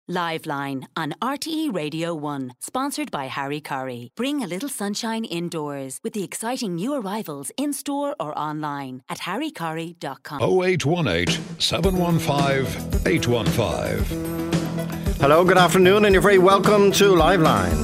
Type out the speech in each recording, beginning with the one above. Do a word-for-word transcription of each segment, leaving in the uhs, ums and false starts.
Liveline on R T E Radio one, sponsored by Harry Curry. Bring a little sunshine indoors with the exciting new arrivals in-store or online at harry curry dot com. oh eight one eight, seven one five, eight one five. Hello, good afternoon, and you're very welcome to Liveline.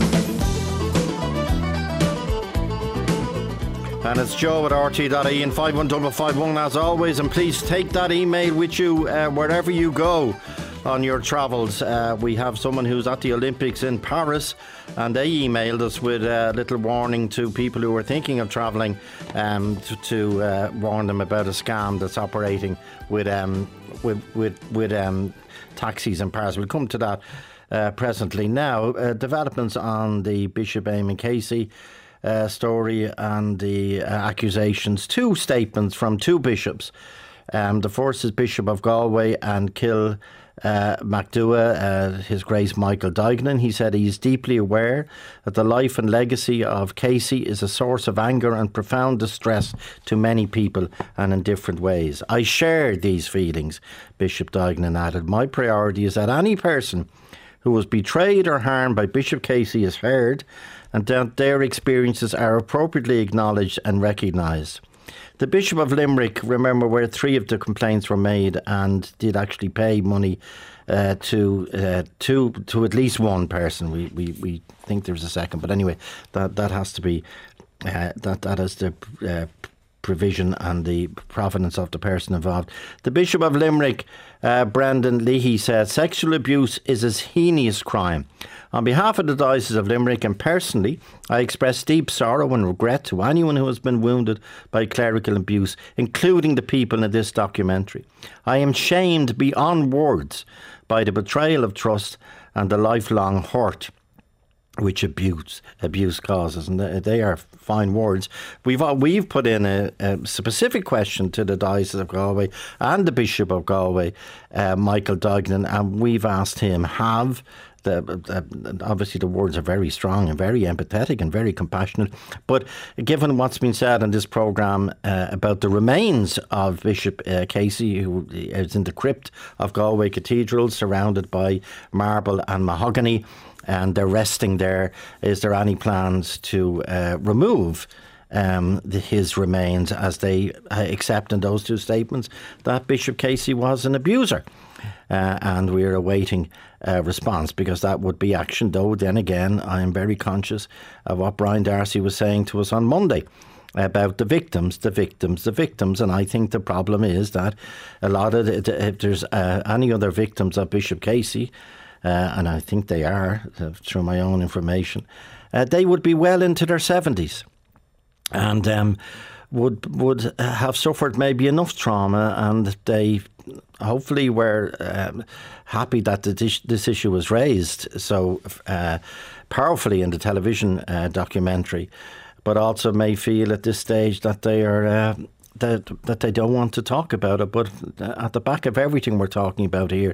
And it's Joe at R T dot I E and five one five five one as always, and please take that email with you uh, wherever you go on your travels. Uh, we have someone who's at the Olympics in Paris, and they emailed us with a little warning to people who are thinking of travelling, um, to, to uh, warn them about a scam that's operating with um, with with, with um, taxis in Paris. We'll come to that uh, presently. Now, uh, developments on the Bishop Eamon Casey uh, story and the uh, accusations. Two statements from two bishops. Um, the first is Bishop of Galway and Kill Uh, MacDua, uh, His Grace Michael Duignan. He said he is deeply aware that the life and legacy of Casey is a source of anger and profound distress to many people, and in different ways. I share these feelings, Bishop Duignan added. My priority is that any person who was betrayed or harmed by Bishop Casey is heard, and that their experiences are appropriately acknowledged and recognised. The Bishop of Limerick, remember, where three of the complaints were made, and did actually pay money uh, to uh, to to at least one person. We we, we think there's a second, but anyway, that that has to be uh, that that is the uh, provision and the provenance of the person involved. The Bishop of Limerick, uh, Brendan Leahy, said sexual abuse is a heinous crime. On behalf of the Diocese of Limerick and personally, I express deep sorrow and regret to anyone who has been wounded by clerical abuse, including the people in this documentary. I am shamed beyond words by the betrayal of trust and the lifelong hurt which abuse abuse causes, and they are fine words. We've we've put in a, a specific question to the Diocese of Galway and the Bishop of Galway, uh, Michael Duignan, and we've asked him, have The, uh, obviously the words are very strong and very empathetic and very compassionate, but given what's been said in this programme uh, about the remains of Bishop uh, Casey, who is in the crypt of Galway Cathedral, surrounded by marble and mahogany, and they're resting there, is there any plans to uh, remove Um, the, his remains, as they uh, accept in those two statements that Bishop Casey was an abuser? Uh, and we're awaiting a response, because that would be action. Though then again, I am very conscious of what Brian Darcy was saying to us on Monday about the victims, the victims, the victims. And I think the problem is that a lot of the, the, if there's uh, any other victims of Bishop Casey, uh, and I think they are, uh, through my own information, uh, they would be well into their seventies. And um, would would have suffered maybe enough trauma, and they hopefully were um, happy that the, this issue was raised so uh, powerfully in the television uh, documentary, but also may feel at this stage that they are uh, that that they don't want to talk about it. But at the back of everything we're talking about here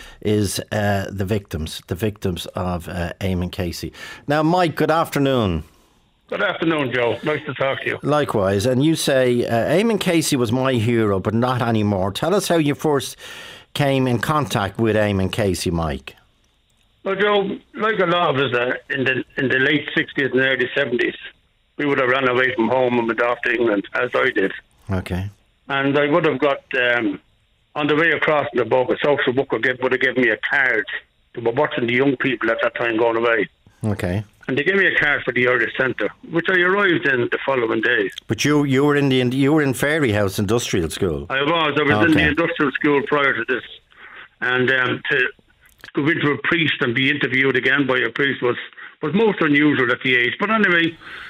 is uh, the victims, the victims of uh, Eamon Casey. Now, Mike, good afternoon. Good afternoon, Joe. Nice to talk to you. Likewise. And you say uh, Eamon Casey was my hero, but not anymore. Tell us how you first came in contact with Eamon Casey, Mike. Well, Joe, like a lot of us uh, in the in the late sixties and early seventies, we would have run away from home and went off to England, as I did. Okay. And I would have got, um, on the way across the boat, a social worker gave, would have given me a card. They were watching the young people at that time going away. Okay. And they gave me a card for the Irish Centre, which I arrived in the following day. But you you were in the you were in Fairyhouse Industrial School. I was. I was okay. in the industrial school prior to this, and um, to go into a priest and be interviewed again by a priest was was most unusual at the age. But anyway,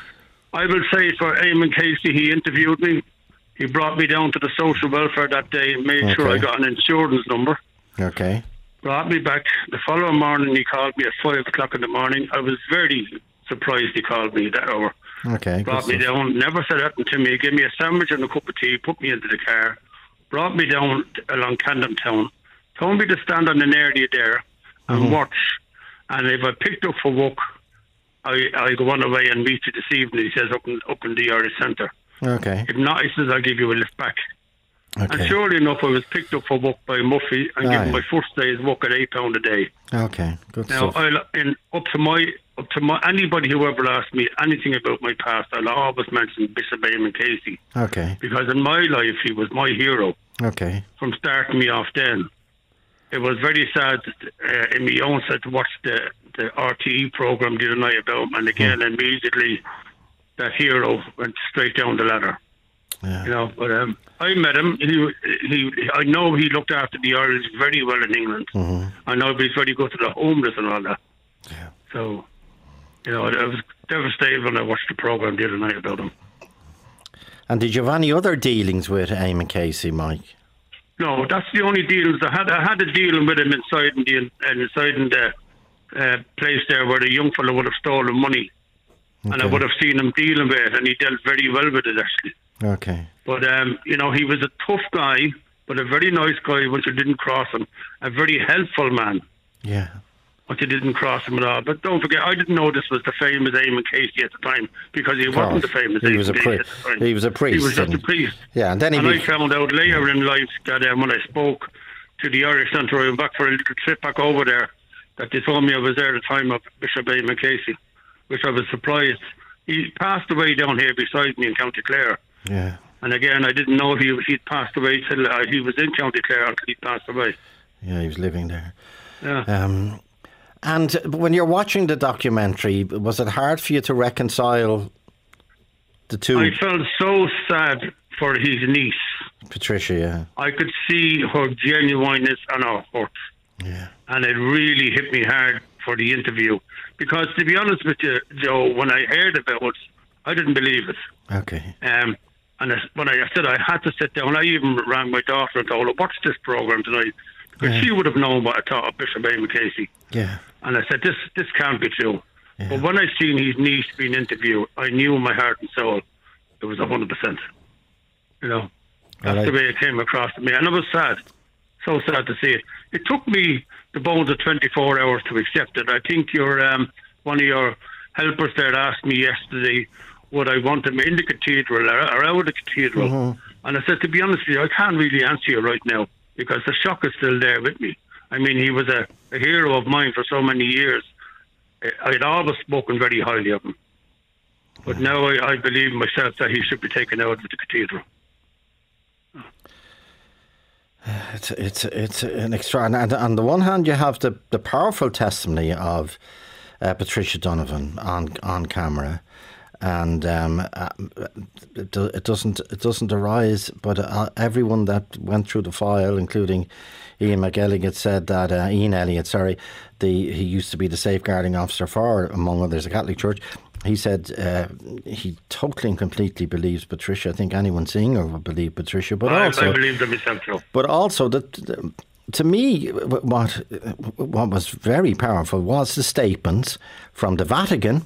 I will say for Eamon Casey, he interviewed me. He brought me down to the social welfare that day, made okay. sure I got an insurance number. Okay. Brought me back. The following morning, he called me at five o'clock in the morning. I was very surprised he called me that hour. Okay. Brought me down, never said anything to me. Gave me a sandwich and a cup of tea, put me into the car, brought me down along Camden Town, told me to stand on an area there and mm-hmm. watch. And if I picked up for work, I I go on away and meet you this evening. He says up in up in the Irish Centre. Okay. If not, he says I'll give you a lift back. Okay. And surely enough, I was picked up for work by Murphy and ah, given yeah. my first day's work at eight pound a day. Okay, good now, stuff. I'll, in, up to my, up to my, anybody who ever asked me anything about my past, I'll always mention Bishop Eamon Casey. Okay. Because in my life, he was my hero. Okay. From starting me off then. It was very sad uh, in my own set to watch the, the R T E programme the other night about him, and again, mm. immediately, that hero went straight down the ladder. Yeah. You know, but um, I met him. He, he, I know he looked after the Irish very well in England. Mm-hmm. I know he's very good to the homeless and all that. Yeah. So, you know, I was devastated when I watched the programme the other night about him. And did you have any other dealings with Eamon Casey, Mike? No, that's the only dealings I had. I had a dealing with him inside in the inside in the uh, place there where the young fellow would have stolen money, okay. and I would have seen him dealing with it, and he dealt very well with it actually. Okay. But um, you know, he was a tough guy, but a very nice guy once you didn't cross him. A very helpful man. Yeah. Once you didn't cross him at all. But don't forget, I didn't know this was the famous Eamon Casey at the time because he wasn't the famous he Eamon was a Casey pri- at the time. He was a priest. He was just a priest. Yeah, and then he and be- I found out later in life that um, when I spoke to the Irish Centre, I went back for a little trip back over there, that they told me I was there at the time of Bishop Eamon Casey, which I was surprised. He passed away down here beside me in County Clare. Yeah. And again, I didn't know he he'd passed away till uh, he was in County Clare until he passed away. Yeah, he was living there. Yeah. Um, and when you're watching the documentary, was it hard for you to reconcile the two? I felt so sad for his niece. Patricia, yeah. I could see her genuineness and her hurt. Yeah. And it really hit me hard for the interview. Because to be honest with you, Joe, when I heard about it, I didn't believe it. Okay. Um, and I, when I said I had to sit down, I even rang my daughter and told her, watch this programme tonight. Because yeah. she would have known what I thought of Bishop Eamon Casey. Yeah. And I said, this this can't be true. Yeah. But when I seen his niece being interviewed, I knew in my heart and soul it was one hundred percent. You know, that's right. The way it came across to me. And it was sad. So sad to see it. It took me the bones of twenty-four hours to accept it. I think your um, one of your helpers there asked me yesterday, would I want him in the cathedral or, or out of the cathedral? Mm-hmm. And I said, to be honest with you, I can't really answer you right now because the shock is still there with me. I mean, he was a, a hero of mine for so many years. I had always spoken very highly of him. But now I, I believe myself that he should be taken out of the cathedral. It's it's it's an extraordinary. And on the one hand, you have the, the powerful testimony of uh, Patricia Donovan on on camera, and um, uh, it, it doesn't it doesn't arise. But uh, everyone that went through the file, including Ian McElligott, said that uh, Ian Elliott, sorry, the he used to be the safeguarding officer for, among others, the Catholic Church. He said uh, he totally and completely believes Patricia. I think anyone seeing her would believe Patricia. But I, also, I believe them myself too. But also, that to me, what what was very powerful was the statements from the Vatican,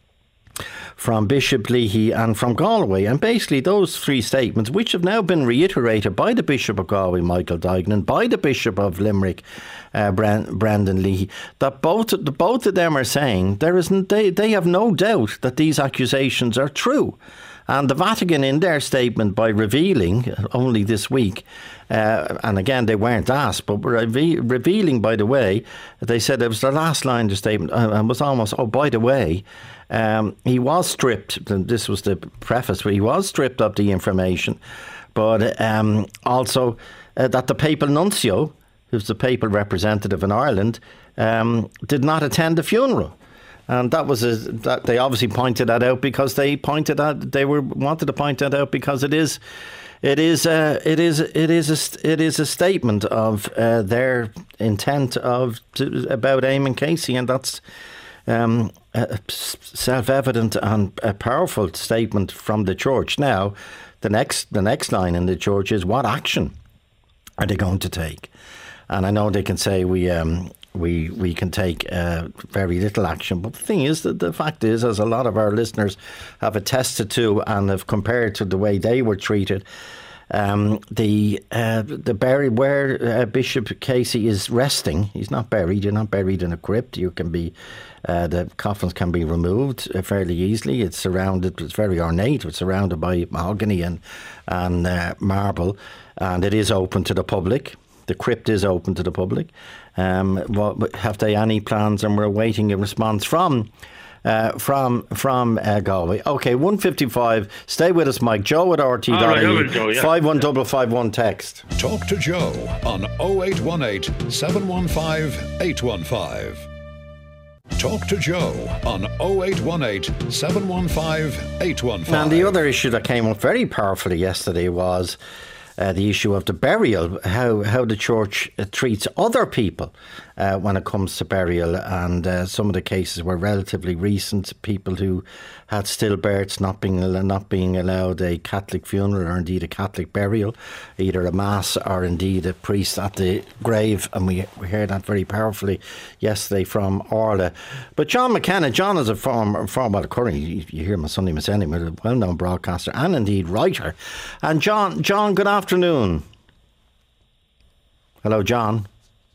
from Bishop Leahy and from Galway. And basically those three statements, which have now been reiterated by the Bishop of Galway, Michael Duignan, by the Bishop of Limerick, uh, Brendan Leahy, that both, both of them are saying there isn't, they, they have no doubt that these accusations are true. And the Vatican, in their statement, by revealing only this week, uh, and again, they weren't asked, but were reve- revealing, by the way, they said it was the last line of the statement, uh, and was almost, oh, by the way, um, he was stripped, this was the preface, but he was stripped of the information, but um, also uh, that the papal nuncio, who's the papal representative in Ireland, um, did not attend the funeral. And that was a, that they obviously pointed that out because they pointed out they were wanted to point that out because it is, it is, uh, it is, it is a, it is a statement of uh, their intent of to, about Eamon Casey, and that's um, a self-evident and a powerful statement from the church. Now, the next the next line in the church is, what action are they going to take? And I know they can say we. Um, We we can take uh, very little action. But the thing is, that the fact is, as a lot of our listeners have attested to and have compared to the way they were treated, Um, the uh, the bury where uh, Bishop Casey is resting. He's not buried. You're not buried in a crypt. You can be. Uh, the coffins can be removed uh, fairly easily. It's surrounded. It's very ornate. It's surrounded by mahogany and and uh, marble, and it is open to the public. The crypt is open to the public. Um, what, have they any plans? And we're awaiting a response from. Uh, from from uh, Galway. Okay, one fifty-five. Stay with us, Mike. Joe at R T dot I E. five one five five one text. Talk to Joe on oh eight one eight, seven one five, eight one five. Talk to Joe on oh eight one eight, seven one five, eight one five. And the other issue that came up very powerfully yesterday was uh, the issue of the burial, how, how the church uh, treats other people uh, when it comes to burial. And uh, some of the cases were relatively recent, people who had stillbirths not being, not being allowed a Catholic funeral or indeed a Catholic burial, either a mass or indeed a priest at the grave. And we, we heard that very powerfully yesterday from Orla. But John McKenna, John is a former, former well, currently you, you hear him on Sunday Miscellany, a well-known broadcaster and indeed writer. And John, John, good afternoon. Hello, John.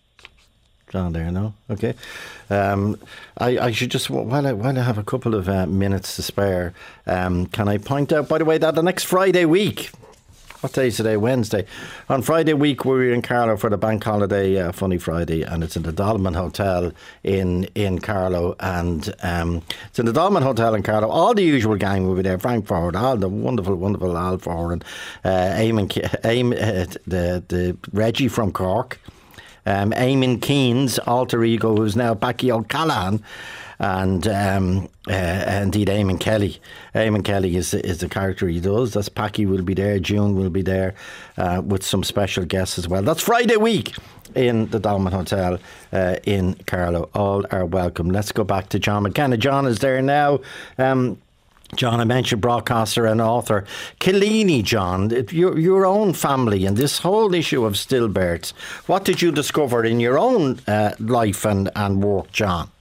John there, no? Okay. Um, I, I should just, while I, while I have a couple of uh, minutes to spare, um, can I point out, by the way, that the next Friday week, what day is today? Wednesday. On Friday week, we're in Carlow for the bank holiday, uh, Funny Friday, and it's in the Dolman Hotel in in Carlow. And um, it's in the Dolman Hotel in Carlow. All the usual gang will be there. Frank Ford, all the wonderful, wonderful Al Ford, and uh, Eamon, Eamon, uh, the, the Reggie from Cork. Um, Eamon Keen's alter ego, who's now Packy O'Callaghan, and um, uh, indeed Eamon Kelly. Eamon Kelly is is the character he does. That's Packy will be there. June will be there uh, with some special guests as well. That's Friday week in the Dolman Hotel uh, in Carlow. All are welcome. Let's go back to John McKenna. John is there now. Um, John, I mentioned broadcaster and author. Killini, John, your, your own family and this whole issue of stillbirths, what did you discover in your own uh, life and, and work, John?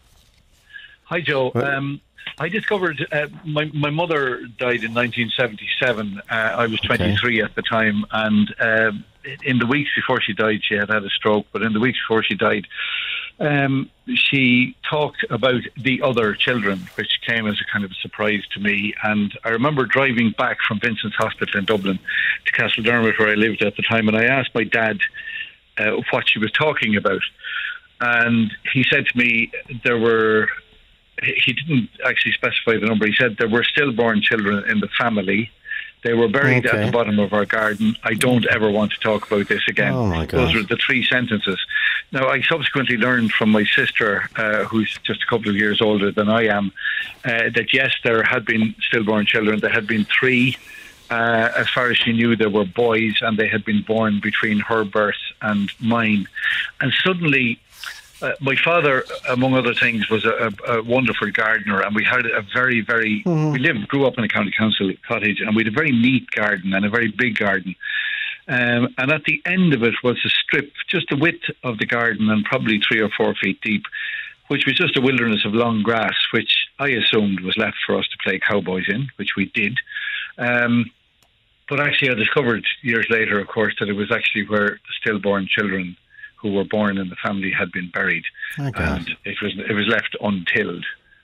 Hi, Joe. Um, I discovered uh, my, my mother died in nineteen seventy-seven. Uh, I was twenty-three okay. at the time, and uh, in the weeks before she died, she had had a stroke, but in the weeks before she died, Um, she talked about the other children, which came as a kind of a surprise to me. And I remember driving back from Vincent's Hospital in Dublin to Castledermot, where I lived at the time, and I asked my dad uh, what she was talking about. And he said to me there were, he didn't actually specify the number, he said there were stillborn children in the family. They were buried okay. at the bottom of our garden. I don't ever want to talk about this again. Oh my God. Those were the three sentences. Now, I subsequently learned from my sister, uh, who's just a couple of years older than I am, uh, that yes, there had been stillborn children. There had been three. Uh, as far as she knew, there were boys, and they had been born between her birth and mine. And suddenly, Uh, my father, among other things, was a, a, a wonderful gardener, and we had a very, very, mm. we lived, grew up in a county council cottage, and we had a very neat garden and a very big garden. Um, and at the end of it was a strip, just the width of the garden and probably three or four feet deep, which was just a wilderness of long grass, which I assumed was left for us to play cowboys in, which we did. Um, but actually I discovered years later, of course, that it was actually where the stillborn children who were born in the family had been buried, okay. and it was it was left untilled.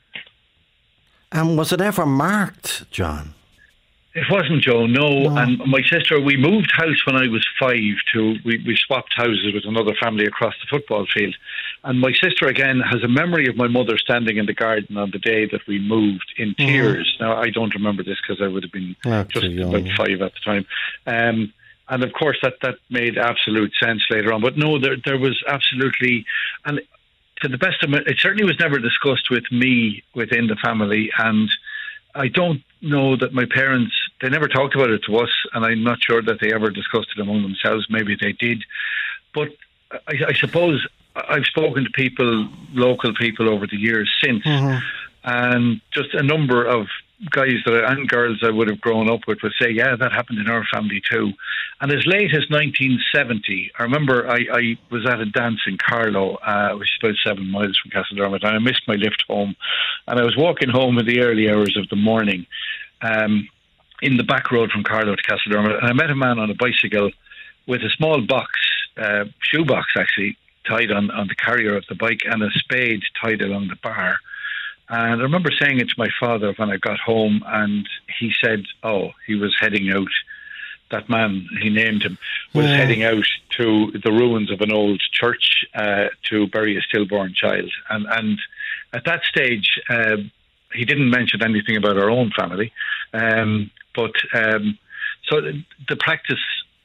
And was it ever marked, John? It wasn't, Joe, no. no. And my sister, we moved house when I was five to, we, we swapped houses with another family across the football field. And my sister, again, has a memory of my mother standing in the garden on the day that we moved in tears. Mm. Now, I don't remember this because I would have been That's just about five at the time. Um, And of course, that, that made absolute sense later on. But no, there there was absolutely, and to the best of my, it certainly was never discussed with me within the family. And I don't know that my parents, they never talked about it to us, and I'm not sure that they ever discussed it among themselves. Maybe they did. But I, I suppose I've spoken to people, local people over the years since, mm-hmm. and just a number of guys that I, and girls I would have grown up with would say, yeah, that happened in our family too. And as late as nineteen seventy, I remember I, I was at a dance in Carlow, uh, which is about seven miles from Castledermot, and I missed my lift home. And I was walking home in the early hours of the morning. Um, in the back road from Carlow to Castledermot, and I met a man on a bicycle with a small box, uh, shoebox actually, tied on, on the carrier of the bike, and a spade tied along the bar. And I remember saying it to my father when I got home, and he said, oh, he was heading out. That man, he named him, was yeah. heading out to the ruins of an old church uh, to bury a stillborn child. And, and at that stage, uh, he didn't mention anything about our own family. Um, but um, so the practice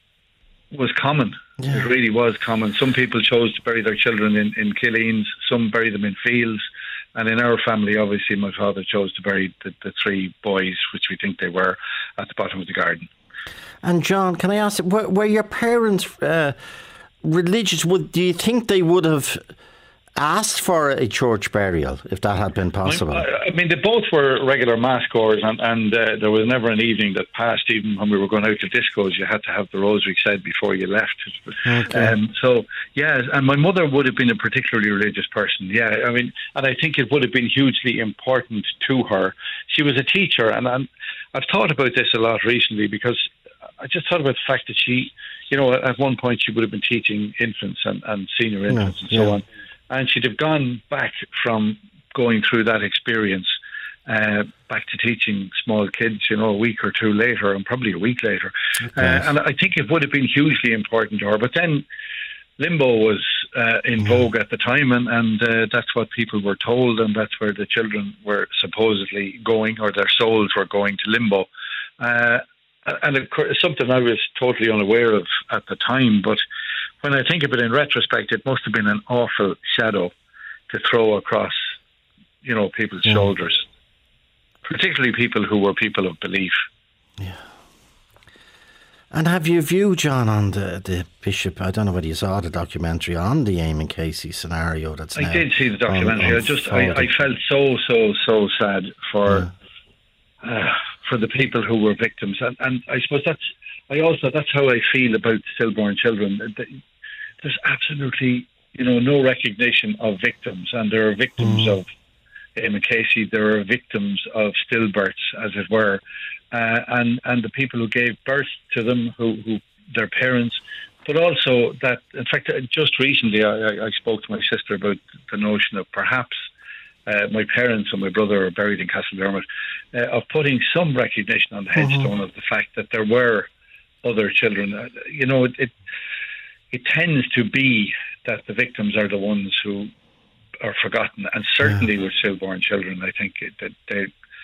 was common. Yeah. It really was common. Some people chose to bury their children in, in Killeens, some bury them in fields. And in our family, obviously, my father chose to bury the, the three boys, which we think they were, at the bottom of the garden. And John, can I ask, were, were your parents uh, religious? Would, do you think they would have asked for a church burial if that had been possible? I, I mean, they both were regular mass goers, and, and uh, there was never an evening that passed, even when we were going out to discos, you had to have the rosary said before you left. Okay. Um, so, yeah, and my mother would have been a particularly religious person, yeah. I mean, and I think it would have been hugely important to her. She was a teacher, and I'm, I've thought about this a lot recently, because I just thought about the fact that she, you know, at one point she would have been teaching infants and, and senior infants no, and so yeah. on. And she'd have gone back from going through that experience uh, back to teaching small kids, you know, a week or two later, and probably a week later. Okay. Uh, and I think it would have been hugely important to her. But then limbo was uh, in vogue at the time, and, and uh, that's what people were told, and that's where the children were supposedly going, or their souls were going to limbo. Uh, and of course, something I was totally unaware of at the time, but when I think of it in retrospect, it must have been an awful shadow to throw across, you know, people's yeah. shoulders, particularly people who were people of belief. Yeah. And have you viewed, John, on the, the Bishop, I don't know whether you saw the documentary on the Eamon Casey scenario that's I now did see the documentary. I just, I, I felt so, so, so sad for yeah. uh, for the people who were victims. And, and I suppose that's, I also, that's how I feel about stillborn children. There's absolutely, you know, no recognition of victims, and there are victims mm. of Eamon Casey, there are victims of stillbirths, as it were. Uh, and, and the people who gave birth to them, who, who their parents, but also that, in fact, just recently I, I spoke to my sister about the notion of perhaps uh, my parents and my brother are buried in Castledermot, uh, of putting some recognition on the headstone mm-hmm. of the fact that there were other children. Uh, you know, it, it it tends to be that the victims are the ones who are forgotten, and certainly yeah. with stillborn children, I think that they,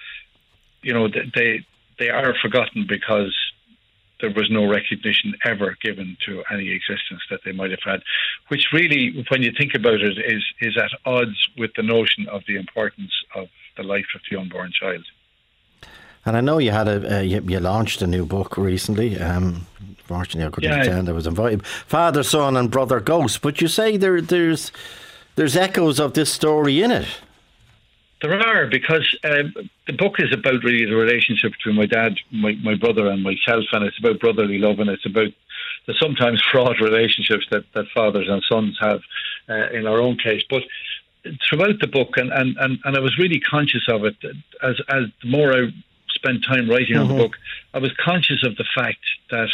you know, they they are forgotten because there was no recognition ever given to any existence that they might have had, which really, when you think about it, is is at odds with the notion of the importance of the life of the unborn child. And I know you had a uh, you, you launched a new book recently. Um, fortunately, I couldn't yeah, attend. I was invited. Father, Son, and Brother Ghost. But you say there there's there's echoes of this story in it. There are, because uh, the book is about really the relationship between my dad, my, my brother and myself, and it's about brotherly love, and it's about the sometimes fraught relationships that, that fathers and sons have uh, in our own case. But throughout the book, and, and, and, and I was really conscious of it, as, as the more I spent time writing mm-hmm. on the book, I was conscious of the fact that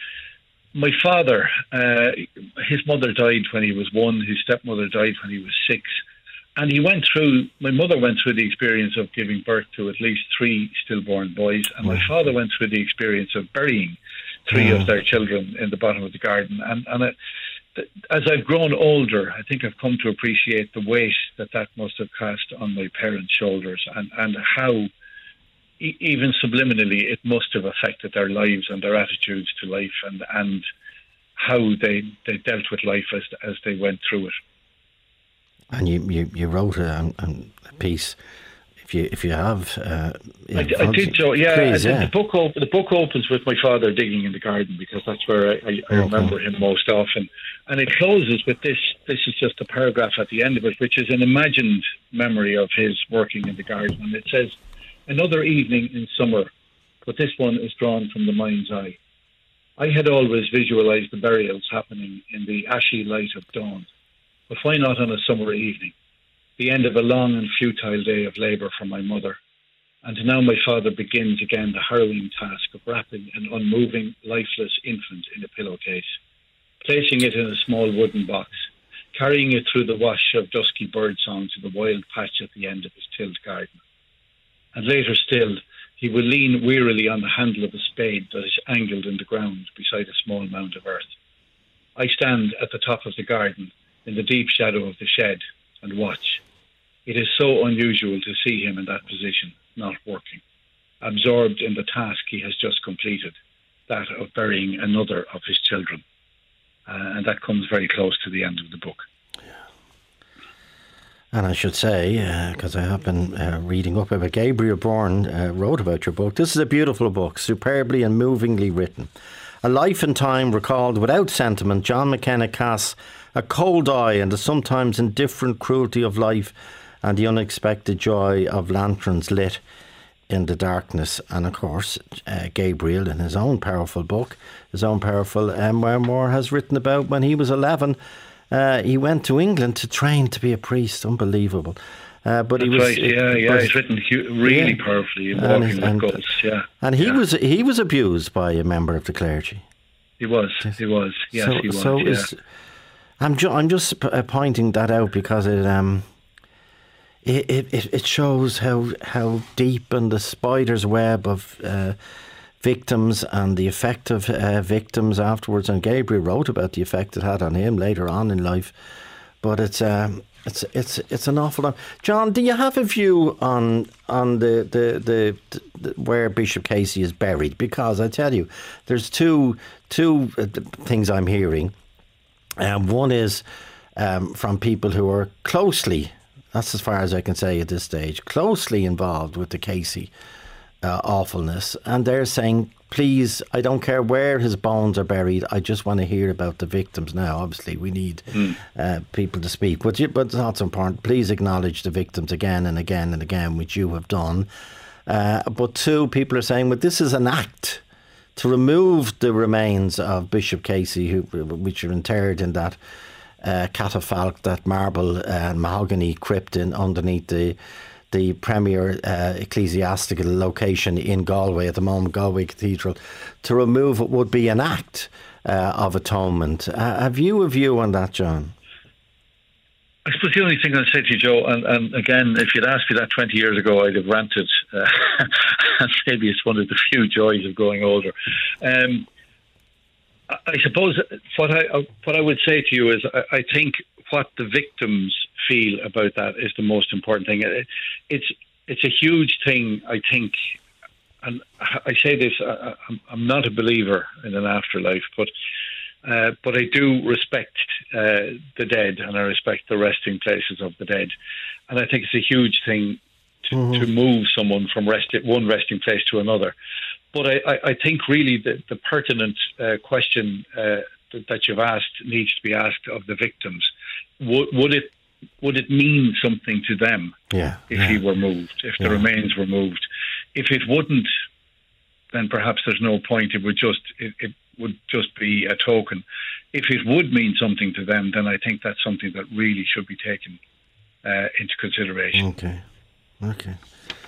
my father, uh, his mother died when he was one, his stepmother died when he was six. And he went through, my mother went through the experience of giving birth to at least three stillborn boys, and my father went through the experience of burying three yeah. of their children in the bottom of the garden. And, and it, as I've grown older, I think I've come to appreciate the weight that that must have cast on my parents' shoulders, and, and how, e- even subliminally, it must have affected their lives and their attitudes to life, and, and how they, they dealt with life as, as they went through it. And you, you, you wrote a, a piece. If you if you have, uh, I, I did, Joe. Yeah, please, I, yeah. The book op- the book opens with my father digging in the garden, because that's where I, I, I remember him most often. And it closes with this. This is just a paragraph at the end of it, which is an imagined memory of his working in the garden. And it says, "Another evening in summer, but this one is drawn from the mind's eye. I had always visualized the burials happening in the ashy light of dawn. But why not on a summer evening, the end of a long and futile day of labour for my mother, And now my father begins again the harrowing task of wrapping an unmoving, lifeless infant in a pillowcase, placing it in a small wooden box, carrying it through the wash of dusky birdsong to the wild patch at the end of his tilled garden. And later still, he will lean wearily on the handle of a spade that is angled in the ground beside a small mound of earth. I stand at the top of the garden in the deep shadow of the shed and watch. It is so unusual to see him in that position, not working, absorbed in the task he has just completed, that of burying another of his children. Uh, and that comes very close to the end of the book. And I should say, because uh, I have been uh, reading up about Gabriel Byrne, uh, wrote about your book. This is a beautiful book, superbly and movingly written. A life and time recalled without sentiment. John McKenna casts a cold eye and the sometimes indifferent cruelty of life and the unexpected joy of lanterns lit in the darkness. And of course, uh, Gabriel, in his own powerful book, his own powerful um, memoir, has written about when he was eleven. Uh, he went to England to train to be a priest. Unbelievable. Uh, but That's he was, right. Yeah, yeah. but, he's written really yeah. powerfully in And Walking and, with Ghosts. Yeah, and he yeah. was he was abused by a member of the clergy. He was. He was. Yes, so, he was. So yeah. is, I'm ju- I'm just p- uh, pointing that out because it um it it, it shows how how deep in the spider's web of uh, victims and the effect of uh, victims afterwards. And Gabriel wrote about the effect it had on him later on in life. But it's um it's it's it's an awful lot. John, do you have a view on on the the, the, the where Bishop Casey is buried? Because I tell you, there's two two things I'm hearing. Um, one is um, from people who are closely, that's as far as I can say at this stage, closely involved with the Casey uh, awfulness. And they're saying, please, I don't care where his bones are buried. I just want to hear about the victims now. Obviously, we need mm. uh, people to speak. But, you, but it's not so important. Please acknowledge the victims again and again and again, which you have done. Uh, but two, people are saying, well, this is an act to remove the remains of Bishop Casey, who, which are interred in that uh, catafalque, that marble uh, mahogany crypt in underneath the the premier uh, ecclesiastical location in Galway at the moment, Galway Cathedral. To remove it would be an act uh, of atonement. Uh, have you a view on that, John? I suppose the only thing I'd say to you, Joe, and, and again, if you'd asked me that twenty years ago, I'd have ranted. Uh, and maybe it's one of the few joys of growing older. Um, I, I suppose what I what I would say to you is I, I think what the victims feel about that is the most important thing. It, it's it's a huge thing, I think, and I say this, I, I'm not a believer in an afterlife, but Uh, but I do respect uh, the dead, and I respect the resting places of the dead. And I think it's a huge thing to, mm-hmm. to move someone from rest, one resting place to another. But I, I, I think really the, the pertinent uh, question uh, that, that you've asked needs to be asked of the victims. Would, would it would it mean something to them yeah, if yeah. he were moved, if the yeah. remains were moved? If it wouldn't, then perhaps there's no point. It would just it, it would just be a token. If it would mean something to them, then I think that's something that really should be taken uh, into consideration. Okay, okay.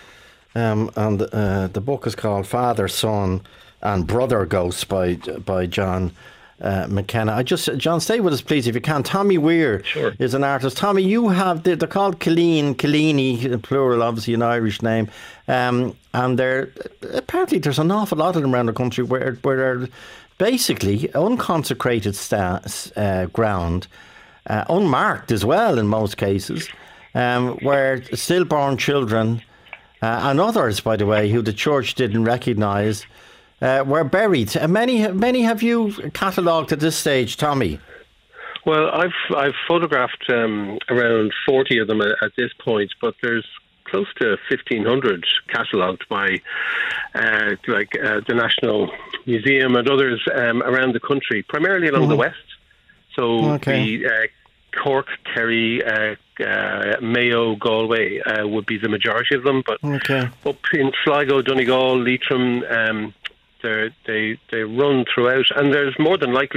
Um, and uh, the book is called Father, Son and Brother Ghosts by by John uh, McKenna. I just, John, stay with us, please, if you can. Tommy Weir sure. is an artist. Tommy, you have, they're, they're called Killeen, Killini, plural, obviously an Irish name. Um, and they're, apparently there's an awful lot of them around the country where, where they're basically unconsecrated sta- uh, ground, uh, unmarked as well in most cases, um, where stillborn children uh, and others, by the way, who the church didn't recognise, uh, were buried. Uh, many, many have you catalogued at this stage, Tommy? Well, I've I've photographed um, around forty of them at, at this point, but there's close to fifteen hundred catalogued by uh, like uh, the National Museum and others um, around the country, primarily along mm. the west. So okay. the uh, Cork, Kerry, uh, uh, Mayo, Galway uh, would be the majority of them. But okay. up in Sligo, Donegal, Leitrim, um, they they they run throughout, and there's more than likely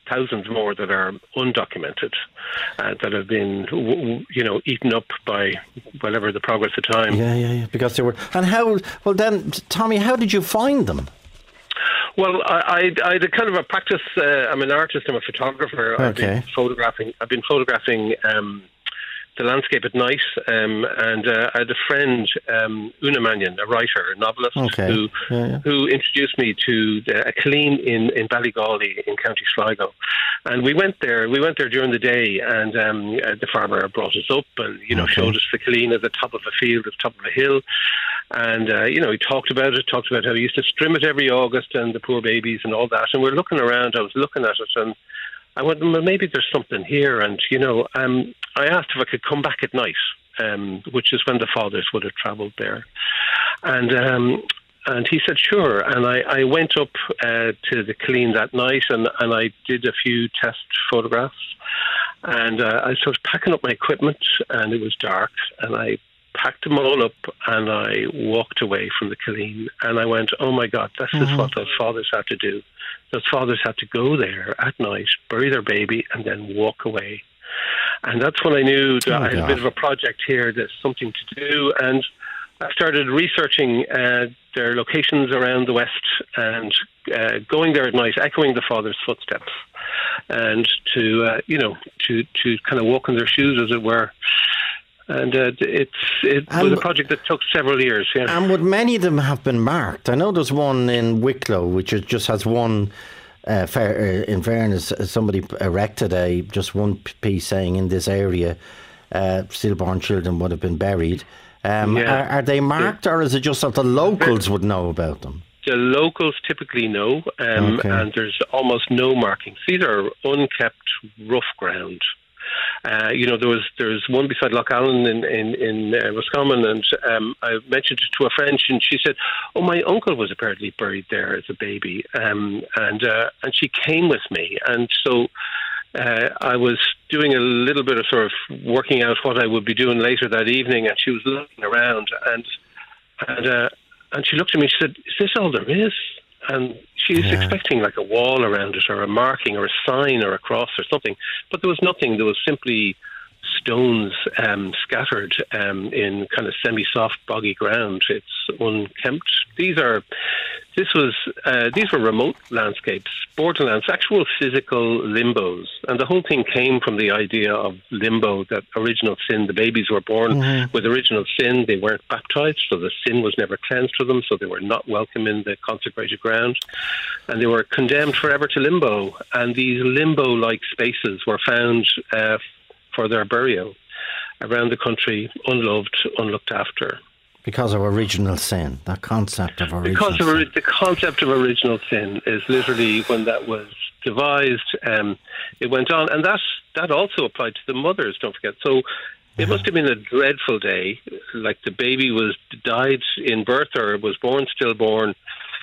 thousands more that are undocumented, uh, that have been, you know, eaten up by whatever the progress of time. Yeah, yeah, yeah. Because they were. And how? Well, then, Tommy, how did you find them? Well, I, I, I had a kind of a practice. Uh, I'm an artist. I'm a photographer. Okay. I've been photographing. I've been photographing. Um, the landscape at night, um, and uh, I had a friend, um, Una Mannion, a writer, a novelist, okay. who yeah, yeah. who introduced me to the, a Killeen in, in Ballygawley in County Sligo. And we went there, we went there during the day, and um, uh, the farmer brought us up and, you know, okay. showed us the Killeen at the top of a field, at the top of a hill. And, uh, you know, he talked about it, talked about how he used to trim it every August and the poor babies and all that. And we're looking around, I was looking at it, and I went, well, maybe there's something here. And, you know, um, I asked if I could come back at night, um, which is when the fathers would have travelled there. And um, and he said, sure. And I, I went up uh, to the Killeen that night, and, and I did a few test photographs. And uh, I started packing up my equipment, and it was dark. And I packed them all up, and I walked away from the Killeen. And I went, oh, my God, this mm-hmm. is what those fathers had to do. Those fathers had to go there at night, bury their baby, and then walk away. And that's when I knew that oh, I had God. a bit of a project here, there's something to do. And I started researching uh, their locations around the West and uh, going there at night, echoing the father's footsteps, and to, uh, you know, to, to kind of walk in their shoes, as it were. And uh, it's it and was a project that took several years. Yeah. And would many of them have been marked? I know there's one in Wicklow which is, just has one. Uh, fair, uh, in fairness, somebody erected a just one piece saying in this area, uh, stillborn children would have been buried. Um, yeah. are, are they marked, yeah. or is it just that the locals would know about them? The locals typically know, um, okay. and there's almost no markings. These are unkept, rough ground. Uh, you know, there was there's one beside Loch Allen in in, in uh, Roscommon, and um, I mentioned it to a friend, and she said, "Oh, my uncle was apparently buried there as a baby," um, and uh, and she came with me, and so uh, I was doing a little bit of sort of working out what I would be doing later that evening, and she was looking around, and and uh, and she looked at me, and she said, "Is this all there is?" And she was yeah. expecting like a wall around it, or a marking, or a sign, or a cross, or something. But there was nothing. There was simply stones um, scattered um, in kind of semi-soft, boggy ground. It's unkempt. These are, this was, uh, these were remote landscapes, borderlands, actual physical limbos, and the whole thing came from the idea of limbo, that original sin. The babies were born mm-hmm. with original sin. They weren't baptized, so the sin was never cleansed for them. So they were not welcome in the consecrated ground, and they were condemned forever to limbo. And these limbo-like spaces were found Uh, for their burial around the country, unloved, unlooked after. Because of original sin, that concept of original because sin. Because the concept of original sin is literally when that was devised, um, it went on. And that, that also applied to the mothers, don't forget. So it must have been a dreadful day, like the baby was died in birth or was born stillborn,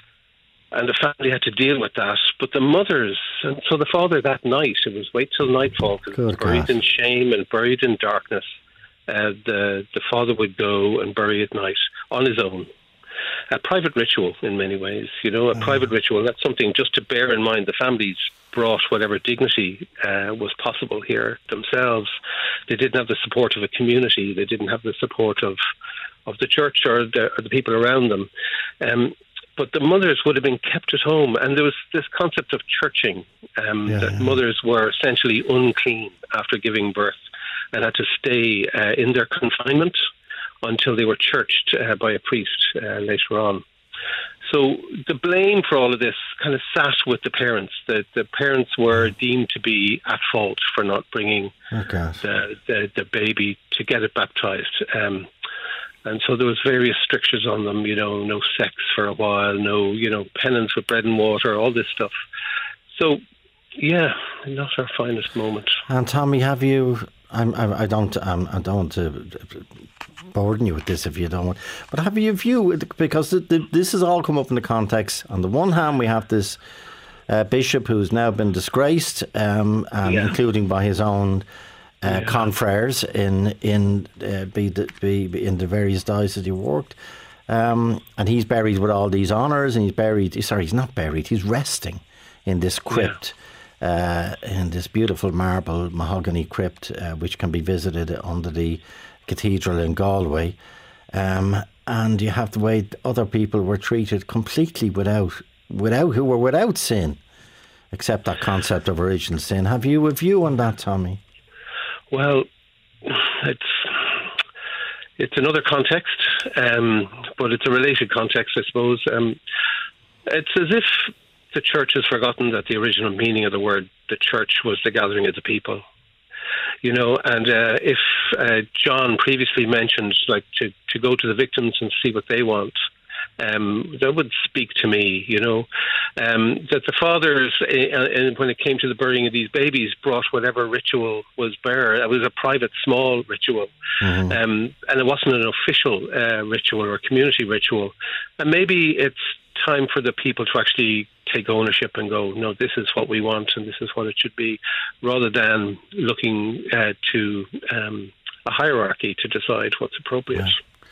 and the family had to deal with that. But the mothers, and so the father that night, it was wait till nightfall, because he was buried in shame and buried in darkness. Uh, the, the father would go and bury at night on his own. A private ritual in many ways, you know, a mm. private ritual. That's something just to bear in mind. The families brought whatever dignity uh, was possible here themselves. They didn't have the support of a community. They didn't have the support of, of the church or the, or the people around them. Um, But the mothers would have been kept at home. And there was this concept of churching, um, yeah, that yeah. mothers were essentially unclean after giving birth and had to stay uh, in their confinement until they were churched uh, by a priest uh, later on. So the blame for all of this kind of sat with the parents. The, the parents were deemed to be at fault for not bringing oh, the, the, the baby to get it baptized. Um And so there was various strictures on them, you know, no sex for a while, no, you know, penance with bread and water, all this stuff. So, yeah, not our finest moment. And Tommy, have you? I'm, I, I don't. I'm, I don't want to burden you with this if you don't want. But have you view? Because the, the, this has all come up in the context. On the one hand, we have this uh, bishop who's now been disgraced, um, and yeah. including by his own. Uh, yeah. confreres in in uh, be, the, be in the various dioceses he worked, um, and he's buried with all these honours, and he's buried. Sorry, he's not buried. He's resting in this crypt, uh, in this beautiful marble mahogany crypt, uh, which can be visited under the cathedral in Galway. Um, and you have the way other people were treated completely without, without who were without sin, except that concept of original sin. Have you a view on that, Tommy? Well, it's it's another context, um, but it's a related context, I suppose. Um, it's as if the church has forgotten that the original meaning of the word the church was the gathering of the people. You know, and uh, if uh, John previously mentioned, like, to, to go to the victims and see what they want, um, that would speak to me, you know, um, that the fathers, uh, when it came to the burying of these babies, brought whatever ritual was bare. It was a private, small ritual, mm-hmm. um, and it wasn't an official uh, ritual or community ritual. And maybe it's time for the people to actually take ownership and go, no, this is what we want and this is what it should be, rather than looking uh, to um, a hierarchy to decide what's appropriate. Yeah.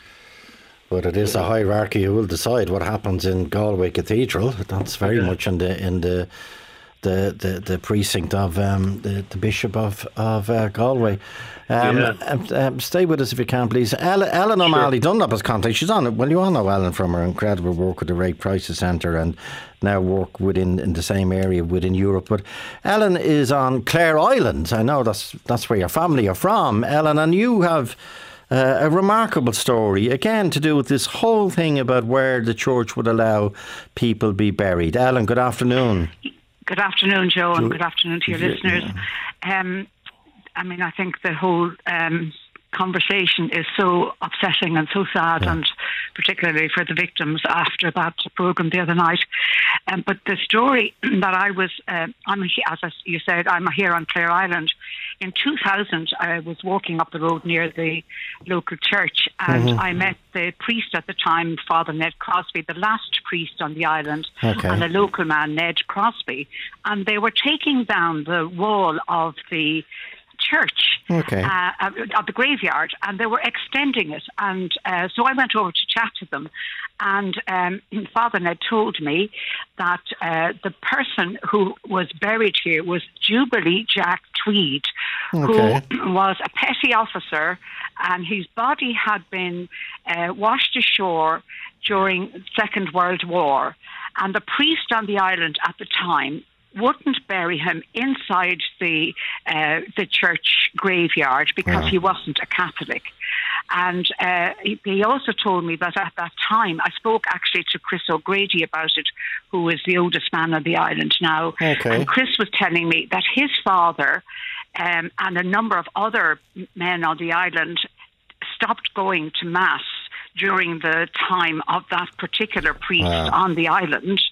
But it is a hierarchy who will decide what happens in Galway Cathedral. That's very yeah. much in the in the the, the, the precinct of um, the, the Bishop of, of uh, Galway. Um, yeah. um, um, stay with us if you can, please. Ellen, Ellen sure. O'Malley Dunlop has contact. She's on it. Well, you all know Ellen from her incredible work with the Rape Crisis Centre and now work within in the same area within Europe. But Ellen is on Clare Island. I know that's that's where your family are from, Ellen, and you have uh, a remarkable story, again, to do with this whole thing about where the church would allow people be buried. Ellen, good afternoon. Good afternoon, Joe, and good afternoon to your yeah, listeners. Yeah. Um, I mean, I think the whole um, conversation is so upsetting and so sad, yeah. and particularly for the victims after that programme the other night. Um, but the story that I was, uh, I'm, as you said, I'm here on Clare Island. In two thousand, I was walking up the road near the local church, and mm-hmm. I met the priest at the time, Father Ned Crosby, the last priest on the island, okay. and a local man, Ned Crosby. And they were taking down the wall of the church, okay. uh, of the graveyard, and they were extending it. And uh, so I went over to chat to them, and um, Father Ned told me that uh, the person who was buried here was Jubilee Jack Tweed, okay. who was a petty officer, and his body had been uh, washed ashore during the Second World War. And the priest on the island at the time wouldn't bury him inside the uh, the church graveyard because wow. he wasn't a Catholic. And uh, he, he also told me that at that time, I spoke actually to Chris O'Grady about it, who is the oldest man on the island now. Okay. And Chris was telling me that his father um, and a number of other men on the island stopped going to Mass during the time of that particular priest wow. on the island.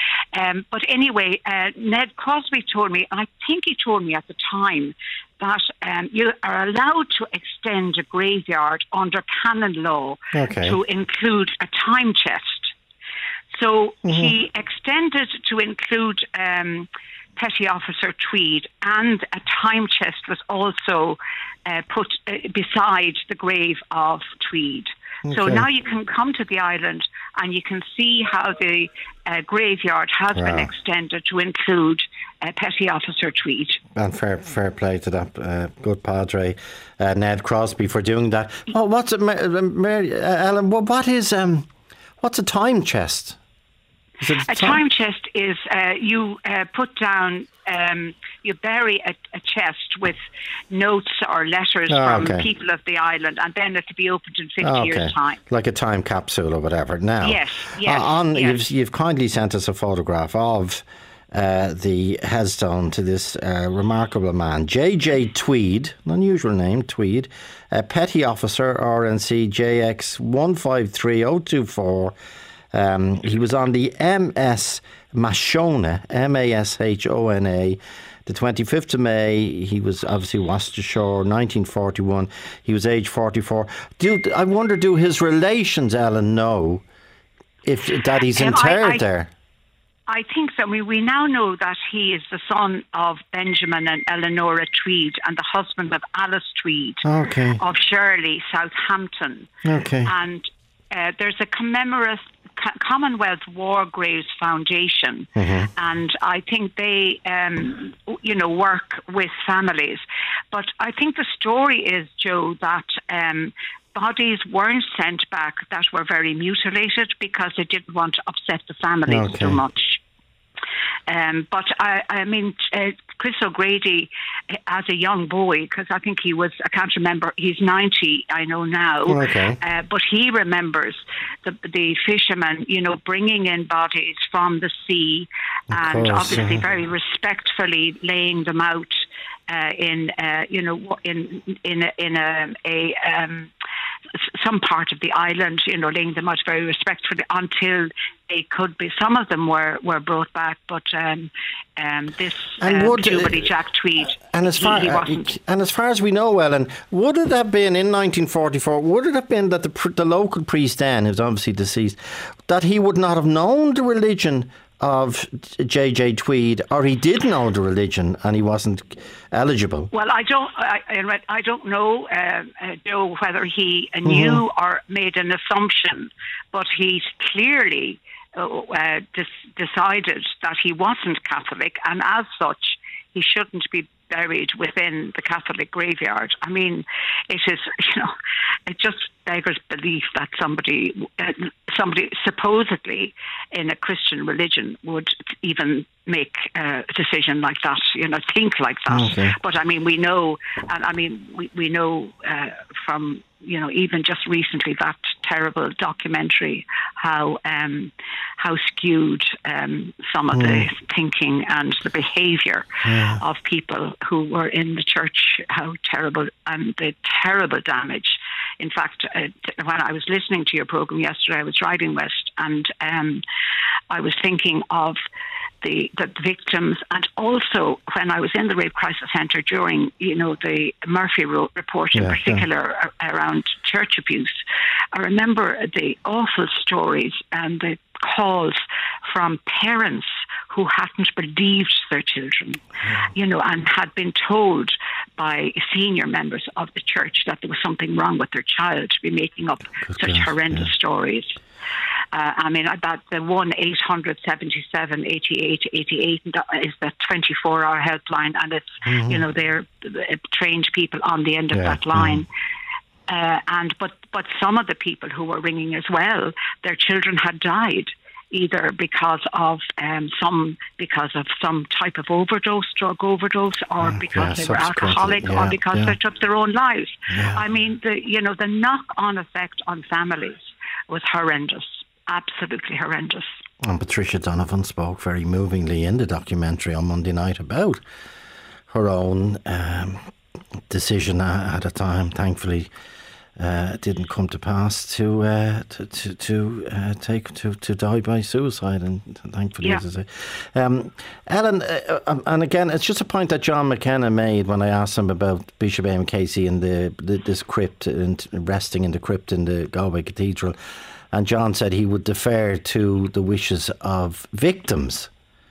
Um, but anyway, uh, Ned Crosby told me, I think he told me at the time, that um, you are allowed to extend a graveyard under canon law okay. to include a time chest. So mm-hmm. he extended to include um, Petty Officer Tweed, and a time chest was also uh, put uh, beside the grave of Tweed. Okay. So now you can come to the island and you can see how the uh, graveyard has wow. been extended to include uh, Petty Officer Tweed. And fair fair play to that uh, good padre, uh, Ned Crosby, for doing that. Oh, what's it, Mary, uh, Ellen? What is um, what's a time chest? Is it a, a time? time chest is uh, you uh, put down. Um, you bury a, a chest with notes or letters oh, from okay. people of the island, and then it will be opened in fifty oh, okay. years' time. Like a time capsule or whatever. Now, yes, yes, uh, on, yes. You've, you've kindly sent us a photograph of uh, the headstone to this uh, remarkable man, J J Tweed, an unusual name, Tweed, a Petty Officer, R N C J X one five three zero two four. Um, he was on the M S Mashona, M A S H O N A, the twenty-fifth of May. He was obviously washed ashore, nineteen forty-one. He was age forty-four. Do I wonder, do his relations, Ellen, know if that he's interred um, I, I, there? I think so. We, we now know that he is the son of Benjamin and Eleonora Tweed and the husband of Alice Tweed okay. of Shirley, Southampton. Okay. And uh, there's a commemorative Commonwealth War Graves Foundation, mm-hmm. and I think they, um, you know, work with families. But I think the story is, Joe, that um, bodies weren't sent back that were very mutilated because they didn't want to upset the families okay. too much. Um, but I, I mean, uh, Chris O'Grady, as a young boy, because I think he was, I can't remember, he's ninety, I know now, okay. uh, but he remembers the, the fishermen, you know, bringing in bodies from the sea of and course, obviously yeah. very respectfully laying them out uh, in, uh, you know, in in a, in a, a um, some part of the island, you know, laying them out very respectfully until they could be. Some of them were, were brought back, but um, um, this and um, would, Jubilee Jack Tweed, and as far he, he wasn't. and as far as we know, Ellen, would it have been in nineteen forty-four? Would it have been that the the local priest then, who's obviously deceased, that he would not have known the religion of J J Tweed, or he did know the religion and he wasn't eligible? Well, I don't, I, I don't know, uh, uh, Joe, whether he knew mm-hmm. or made an assumption, but he clearly uh, uh, des- decided that he wasn't Catholic, and as such, he shouldn't be buried within the Catholic graveyard. I mean, it is, you know, it just beggars belief that somebody, uh, somebody supposedly in a Christian religion would even make a decision like that, you know, think like that. Okay. But I mean, we know, and I mean, we, we know uh, from, you know, even just recently, that terrible documentary, how um, how skewed um, some of mm. the thinking and the behaviour yeah. of people who were in the church, how terrible, and the terrible damage. In fact, uh, when I was listening to your programme yesterday, I was driving west, and um, I was thinking of the, the victims, and also when I was in the Rape Crisis Centre during, you know, the Murphy report in yeah, particular yeah. around church abuse, I remember the awful stories and the calls from parents who hadn't believed their children, yeah. you know, and had been told by senior members of the church that there was something wrong with their child to be making up Good such goodness, horrendous yeah. stories. Uh, I mean, that the one eight hundred seventy-seven eighty-eight eighty-eight is the twenty-four hour helpline, and it's, mm-hmm. you know, they're trained people on the end of yeah, that line. Mm-hmm. Uh, and but but some of the people who were ringing as well, their children had died, either because of um, some because of some type of overdose, drug overdose, or yeah, because yeah, they were alcoholic, yeah, or because yeah. they took their own lives. Yeah. I mean, the you know the knock-on effect on families was horrendous. Absolutely horrendous. And Patricia Donovan spoke very movingly in the documentary on Monday night about her own um, decision at a time, thankfully, uh, didn't come to pass, to uh, to to, to uh, take to, to die by suicide, and thankfully, yeah. as I say. Um, Ellen, uh, and again, it's just a point that John McKenna made when I asked him about Bishop Eamon Casey and the, the this crypt and resting in the crypt in the Galway Cathedral. And John said he would defer to the wishes of victims.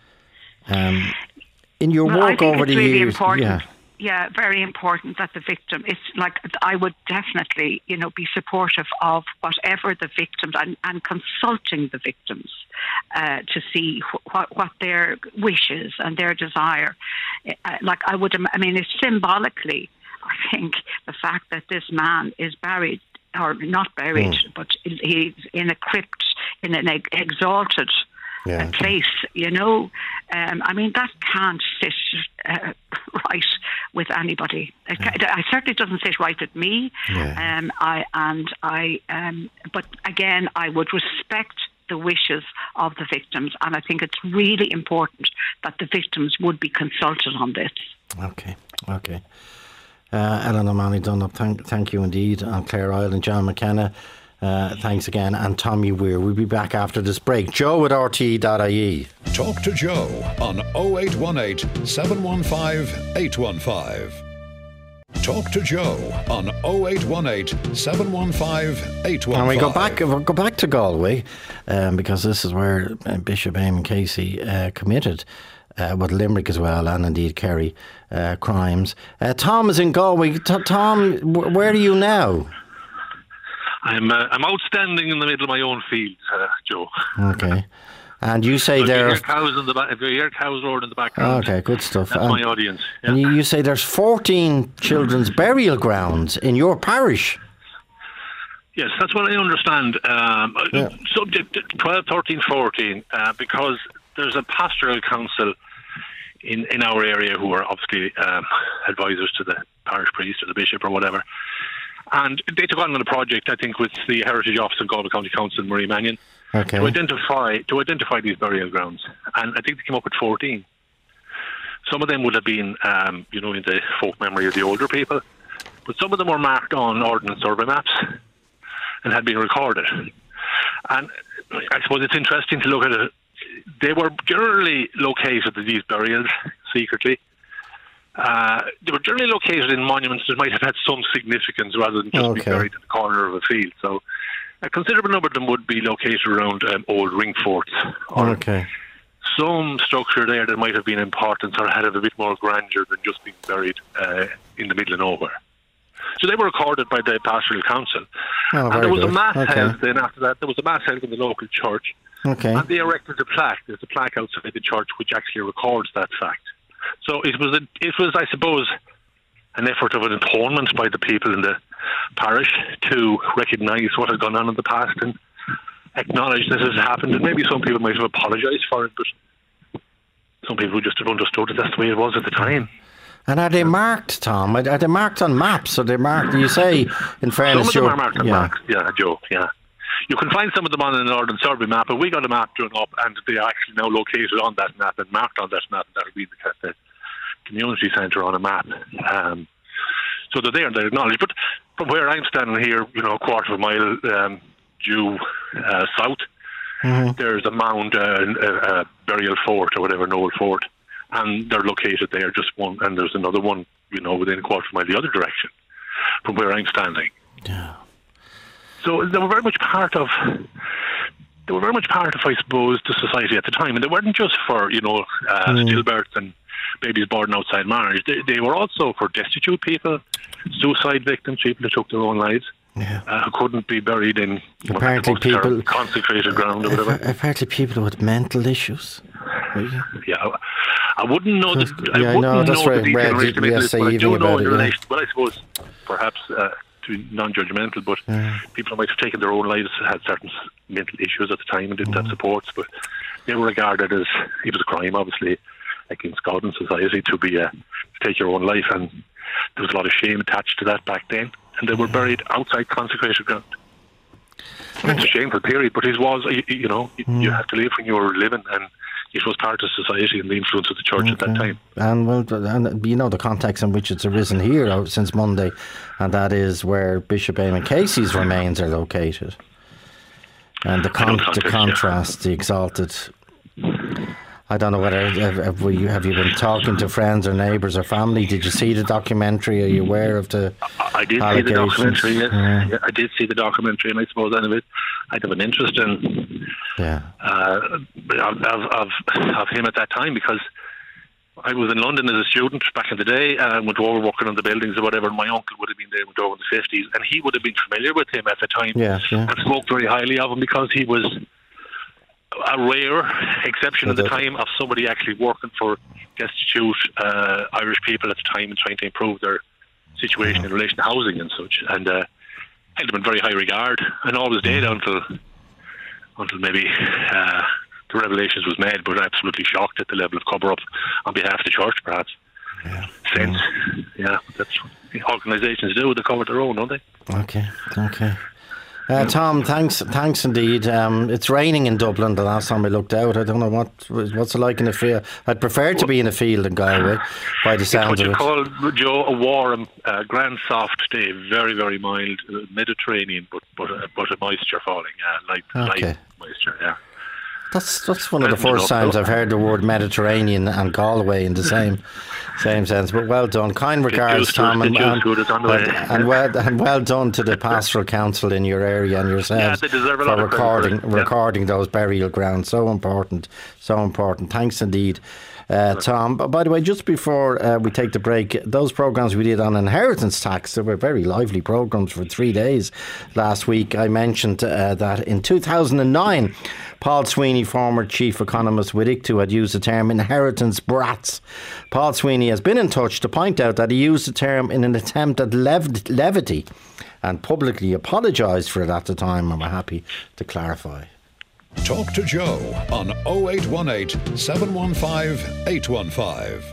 Um, in your well, work over the really years, important. yeah, yeah, very important that the victim. It's like I would definitely, you know, be supportive of whatever the victims and, and consulting the victims uh, to see wh- what what their wishes and their desire. Uh, like I would, I mean, it's symbolically, I think, the fact that this man is buried. Or not buried, mm. but he's in a crypt, in an exalted yeah, uh, place, you know. Um, I mean, that can't sit uh, right with anybody. It, yeah. it certainly doesn't sit right with me. Yeah. Um, I and I, um, but again, I would respect the wishes of the victims, and I think it's really important that the victims would be consulted on this. Okay, okay. Uh, Ellen O'Malley Dunlop, thank, thank you indeed. And Claire Isle and John McKenna, uh, thanks again. And Tommy Weir. We'll be back after this break. Joe at R T E dot I E. Talk to Joe on oh eight one eight, seven one five, eight one five. Talk to Joe on oh eight one eight, seven one five, eight one five. And we go back, we'll go back to Galway, um, because this is where uh, Bishop Eamon Casey uh, committed Uh, with Limerick as well, and indeed Kerry, uh, crimes. Uh, Tom is in Galway. T- Tom, w- where are you now? I'm uh, I'm outstanding in the middle of my own field, uh, Joe. Okay. And you say so there are cows in the back. If you hear cows roaring in the background, okay, good stuff. That's and, my audience. Yeah. And you, you say there's fourteen children's burial grounds in your parish. Yes, that's what I understand. Um, yeah. Subject twelve, thirteen, fourteen, uh, because there's a pastoral council in, in our area who are obviously um, advisors to the parish priest or the bishop or whatever. And they took on the project, I think, with the Heritage Office of Galway County Council, Marie Mannion, okay. to identify to identify these burial grounds. And I think they came up with fourteen. Some of them would have been, um, you know, in the folk memory of the older people, but some of them were marked on ordnance survey maps and had been recorded. And I suppose it's interesting to look at it. They were generally located, these burials, secretly. Uh, they were generally located in monuments that might have had some significance rather than just okay. be buried in the corner of a field. So a considerable number of them would be located around um, old ring forts. Or okay. some structure there that might have been important or had a bit more grandeur than just being buried uh, in the middle of nowhere. So they were recorded by the pastoral council. Oh, and there was good. a mass okay. held then after that. There was a mass held in the local church. Okay. And they erected a plaque. There's a plaque outside the church which actually records that fact. So it was, a, it was, I suppose, an effort of an atonement by the people in the parish to recognise what had gone on in the past and acknowledge that it had happened. And maybe some people might have apologised for it, but some people just understood that that's the way it was at the time. And are they marked, Tom? Are they marked on maps? Are they marked? You say, in fairness, some of them are marked on yeah. maps. Yeah, Joe. Yeah, you can find some of them on an Northern Survey map, and we got a map drawn up, and they are actually now located on that map and marked on that map. And that'll be the, the community centre on a map. Um, so they're there and they're acknowledged. But from where I'm standing here, you know, a quarter of a mile um, due uh, south, mm-hmm. there's a mound, uh, a, a burial fort or whatever, an old fort. And they're located there, just one, and there's another one, you know, within a quarter of a mile the other direction from where I'm standing. Yeah. So they were very much part of, they were very much part of, I suppose, the society at the time. And they weren't just for, you know, uh, mm. stillbirths and babies born outside marriage. They, they were also for destitute people, suicide victims, people who took their own lives. Yeah. Uh, who couldn't be buried in apparently people consecrated ground or whatever. Apparently people with mental issues. Yeah, I wouldn't know the. I yeah, wouldn't no, that's know right. the detail Read, but yes, I do know in it, relation. Yeah. Well, I suppose perhaps uh, to be non-judgmental, but yeah. people might have taken their own lives, had certain mental issues at the time, and didn't mm. have supports. But they were regarded as it was a crime, obviously, against God and society to be uh, to take your own life, and there was a lot of shame attached to that back then. And they were buried outside consecrated ground. It's a shameful period, but it was, you know, mm. you had to live when you were living, and it was part of society and the influence of the church okay. at that time. And well, and you know the context in which it's arisen here since Monday, and that is where Bishop Eamon Casey's remains are located. And the, con- context, the contrast, yeah. the exalted. I don't know whether have, have, we, have you been talking to friends or neighbours or family? Did you see the documentary? Are you aware of the I did see the documentary, yes. Yeah. Yeah, I did see the documentary, and I suppose then of it, I'd have an interest in yeah. uh, of, of, of him at that time, because I was in London as a student back in the day and went over working on the buildings or whatever, and my uncle would have been there, went over in the fifties, and he would have been familiar with him at the time yeah, yeah. and spoke very highly of him, because he was a rare exception at the time of somebody actually working for destitute uh, Irish people at the time and trying to improve their situation mm-hmm. in relation to housing and such. And uh, held him in very high regard, and always did until until maybe uh, the revelations was made, but absolutely shocked at the level of cover-up on behalf of the church, perhaps. Yeah. Since, yeah, that's what organisations do. They cover their own, don't they? Okay, okay. Uh, Tom, thanks, thanks indeed. Um, it's raining in Dublin. The last time I looked out, I don't know what what's it like in the field. I'd prefer to be in a field in Galway, by the sounds of it. It's what you call, Joe, a warm, uh, grand, soft day. Very, very mild, uh, Mediterranean, but but uh, but a moisture falling. Yeah, light, okay. light moisture. Yeah. That's that's one of the first times I've heard the word Mediterranean and Galway in the same same sense. But well done, kind regards, Tom, and, and, and, and well and well done to the pastoral council in your area and yourselves yeah, for recording yeah. recording those burial grounds. So important, so important. Thanks indeed. uh, Tom. But by the way, just before uh, we take the break, those programmes we did on inheritance tax, they were very lively programmes for three days last week. I mentioned uh, that in two thousand nine, Paul Sweeney, former chief economist with I C T U, had used the term inheritance brats. Paul Sweeney has been in touch to point out that he used the term in an attempt at lev- levity and publicly apologised for it at the time, and we're happy to clarify. Talk to Joe on oh eight one eight, seven one five, eight one five.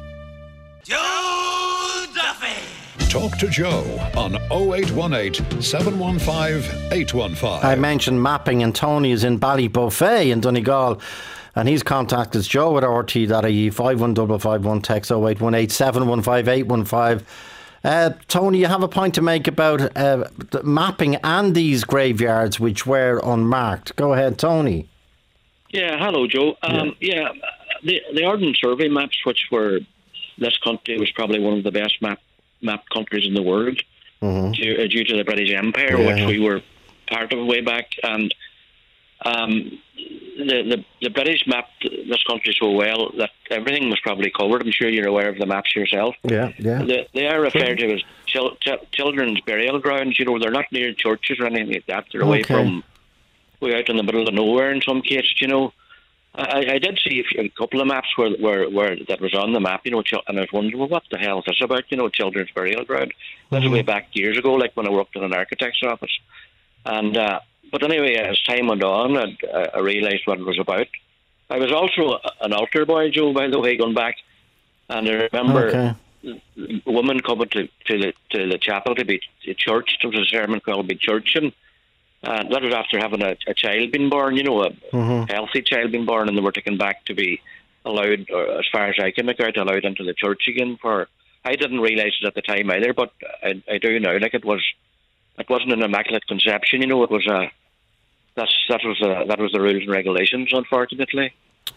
Joe Duffy! Talk to Joe on oh eight one eight, seven one five, eight one five. I mentioned mapping, and Tony is in Ballybuffet in Donegal, and he's contacted Joe at R T dot I E, five one five five one, text oh eight one eight, seven one five, eight one five. Uh, Tony, you have a point to make about uh, the mapping and these graveyards which were unmarked. Go ahead, Tony. Yeah, hello, Joe. Um, yeah. yeah, the the Arden survey maps, which were this country was probably one of the best map mapped countries in the world, mm-hmm. due, uh, due to the British Empire, yeah. which we were part of way back, and um, the, the the British mapped this country so well that everything was probably covered. I'm sure you're aware of the maps yourself. Yeah, yeah. They, they are referred to as chil- ch- children's burial grounds. You know, they're not near churches or anything like that. They're away okay. from, way out in the middle of nowhere in some cases. You know, I, I did see a, few, a couple of maps where, where where that was on the map. You know, and I was wondering, well, what the hell is this about? You know, children's burial ground. That's mm-hmm. way back years ago, like when I worked in an architect's office, and. Uh, But anyway, as time went on, I, I realised what it was about. I was also an altar boy, Joe, by the way, going back. And I remember okay. a woman coming to, to, the, to the chapel to be churched. There was a sermon called Be Churching. And that was after having a, a child being born, you know, a mm-hmm. healthy child being born, and they were taken back to be allowed, or as far as I can make out, allowed into the church again. For I didn't realise it at the time either, but I, I do now. Like it was, it wasn't an immaculate conception, you know. It was a That's that was uh, that was the rules and regulations, unfortunately.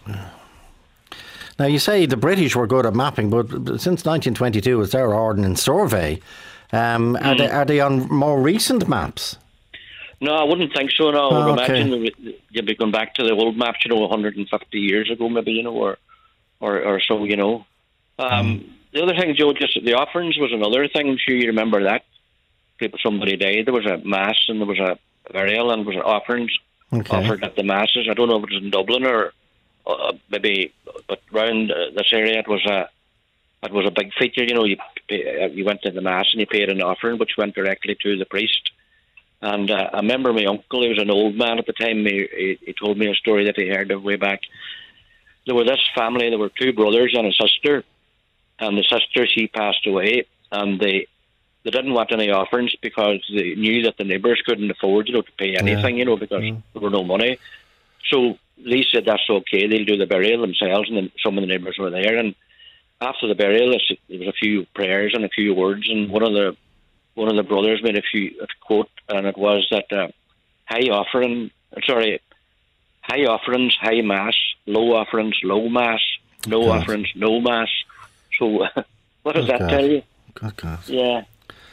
Now you say the British were good at mapping, but since nineteen twenty-two, it's their Ordnance Survey. Um, mm. Are they are they on more recent maps? No, I wouldn't think so. No, I would oh, okay. imagine you'd be going back to the old maps, you know, one hundred fifty years ago, maybe, you know, or or, or so, you know. Um, mm. The other thing, Joe, just the offerings was another thing. I'm sure you remember that. People, somebody died. There was a mass and there was a burial and was offerings okay. offered at the masses. I don't know if it was in Dublin or uh, maybe, but around uh, this area it was a it was a big feature. You know, you pay, you went to the mass and you paid an offering, which went directly to the priest. And uh, I remember my uncle, he was an old man at the time. He, he, he told me a story that he heard of way back. There were this family. There were two brothers and a sister, and the sister, she passed away, and they. They didn't want any offerings because they knew that the neighbours couldn't afford, you know, to pay anything, yeah. you know, because yeah. there were no money. So they said that's okay. They'll do the burial themselves, and then some of the neighbours were there. And after the burial, there was a few prayers and a few words, and one of the one of the brothers made a few a quote, and it was that uh, high offering, sorry, high offerings, high mass, low offerings, low mass, no God. offerings, no mass. So what does God. that tell you? God, God. Yeah.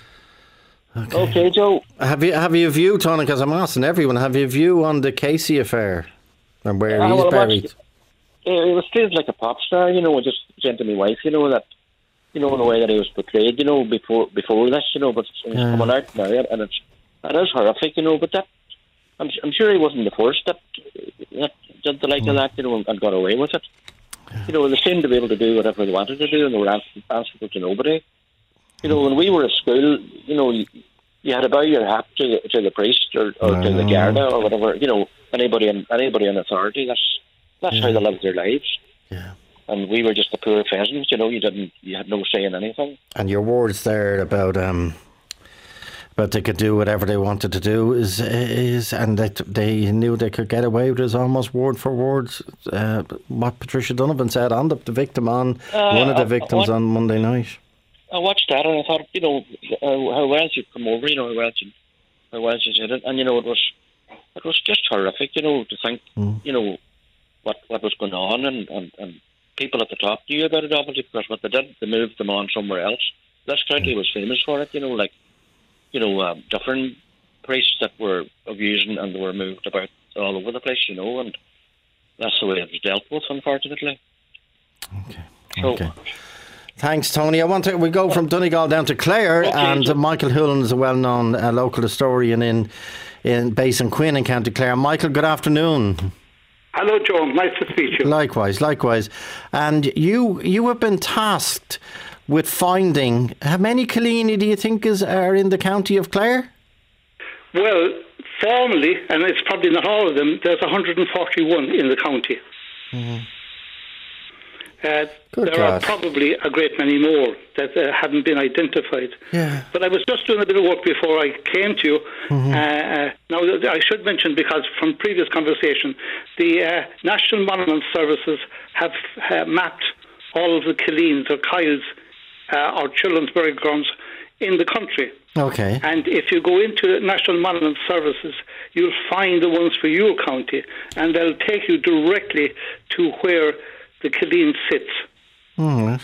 Okay. okay, Joe. Have you have you a view, Tony? Because I'm asking everyone. Have you a view on the Casey affair and where uh, he's well, buried? Watched, it was treated like a pop star, you know. Just saying to my wife, you know, that you know in the way that he was portrayed, you know, before before this, you know. But it's yeah. coming out now, and it's it is horrific, you know. But that I'm I'm sure he wasn't the first that that did the like mm. of that, you know, and, and got away with it. Yeah. You know, they seemed to be able to do whatever they wanted to do, and they were answerable to nobody. You know, when we were at school, you know, you, you had to bow your hat to the, to the priest or, or to the Garda or whatever. You know, anybody in anybody in authority. That's that's yeah. how they lived their lives. Yeah. And we were just the poor peasants. You know, you didn't, you had no say in anything. And your words there about um, about they could do whatever they wanted to do is is, and they they knew they could get away with it. Is almost word for word uh, what Patricia Donovan said on the, the victim on uh, one of the victims uh, on Monday night. I watched that and I thought, you know, uh, how well she'd come over, you know, how well she, how well she did it, and you know, it was, it was just horrific, you know, to think, mm. you know, what what was going on, and, and, and people at the top knew about it, obviously, because what they did, they moved them on somewhere else. This county was famous for it, you know, like, you know, um, different priests that were abusing and they were moved about all over the place, you know, and that's the way it was dealt with, unfortunately. Okay. So. Okay. Thanks, Tony. I want to. We go from Donegal down to Clare, okay. and uh, Michael Hoolan is a well-known uh, local historian in in based in Quinn in County Clare. Michael, good afternoon. Hello, John. Nice to speak to you. Likewise, likewise. And you you have been tasked with finding how many Killeen do you think is are in the county of Clare? Well, formally, and it's probably not all of them, there's one hundred forty-one in the county. Mm-hmm. Uh, there God. are probably a great many more that uh, haven't been identified. Yeah. But I was just doing a bit of work before I came to you. Mm-hmm. Uh, now, I should mention, because from previous conversation, the uh, National Monument Services have uh, mapped all of the Killeens or Kyles uh, or children's burial grounds in the country. Okay. And if you go into National Monument Services, you'll find the ones for your county, and they'll take you directly to where the Killeen sits. Mm.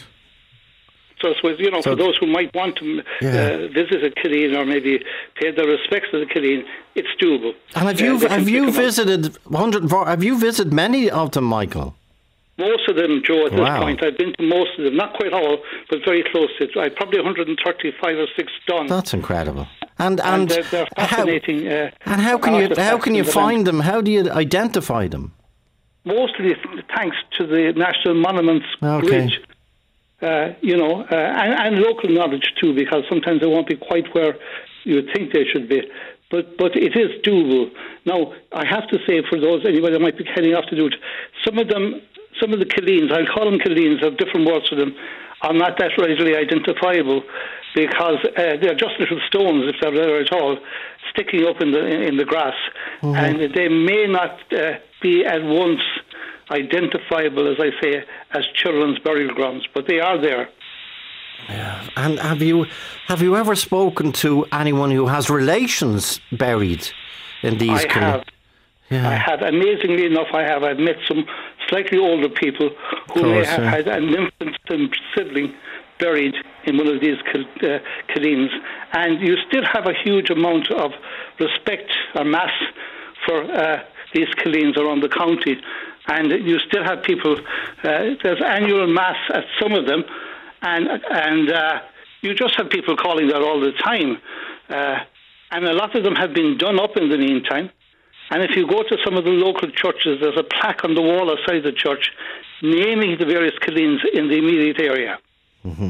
So, so, you know, so, for those who might want to yeah. uh, visit a Killeen or maybe pay their respects to the Killeen, it's doable. And have you uh, have you visited one hundred four? Have you visited many of them, Michael? Most of them, Joe. At wow. this point, I've been to most of them, not quite all, but very close to it. I probably one hundred thirty-five or six done. That's incredible. And and, and they're, they're fascinating. How, uh, and how can you how can you find them? How do you identify them? Mostly thanks to the National Monuments okay. Bridge, uh, you know, uh, and, and local knowledge too, because sometimes they won't be quite where you would think they should be. But but it is doable. Now, I have to say, for those anybody that might be heading off to do it, some of them, some of the Killeens, I'll call them Killeens, have different words for them, are not that readily identifiable, because uh, they're just little stones, if they're there at all, sticking up in the in the grass, mm-hmm. and they may not uh, be at once identifiable, as I say, as children's burial grounds, but they are there. Yeah. And have you have you ever spoken to anyone who has relations buried in these? I have. Yeah. I have. Amazingly enough, I have. I've met some slightly older people who course, may have yeah. had an infant sibling buried in one of these uh, Killeens, and you still have a huge amount of respect or mass for uh, these Killeens around the county, and you still have people. Uh, there's annual mass at some of them, and and uh, you just have people calling there all the time, uh, and a lot of them have been done up in the meantime. And if you go to some of the local churches, there's a plaque on the wall outside the church naming the various Killeens in the immediate area. Mm-hmm.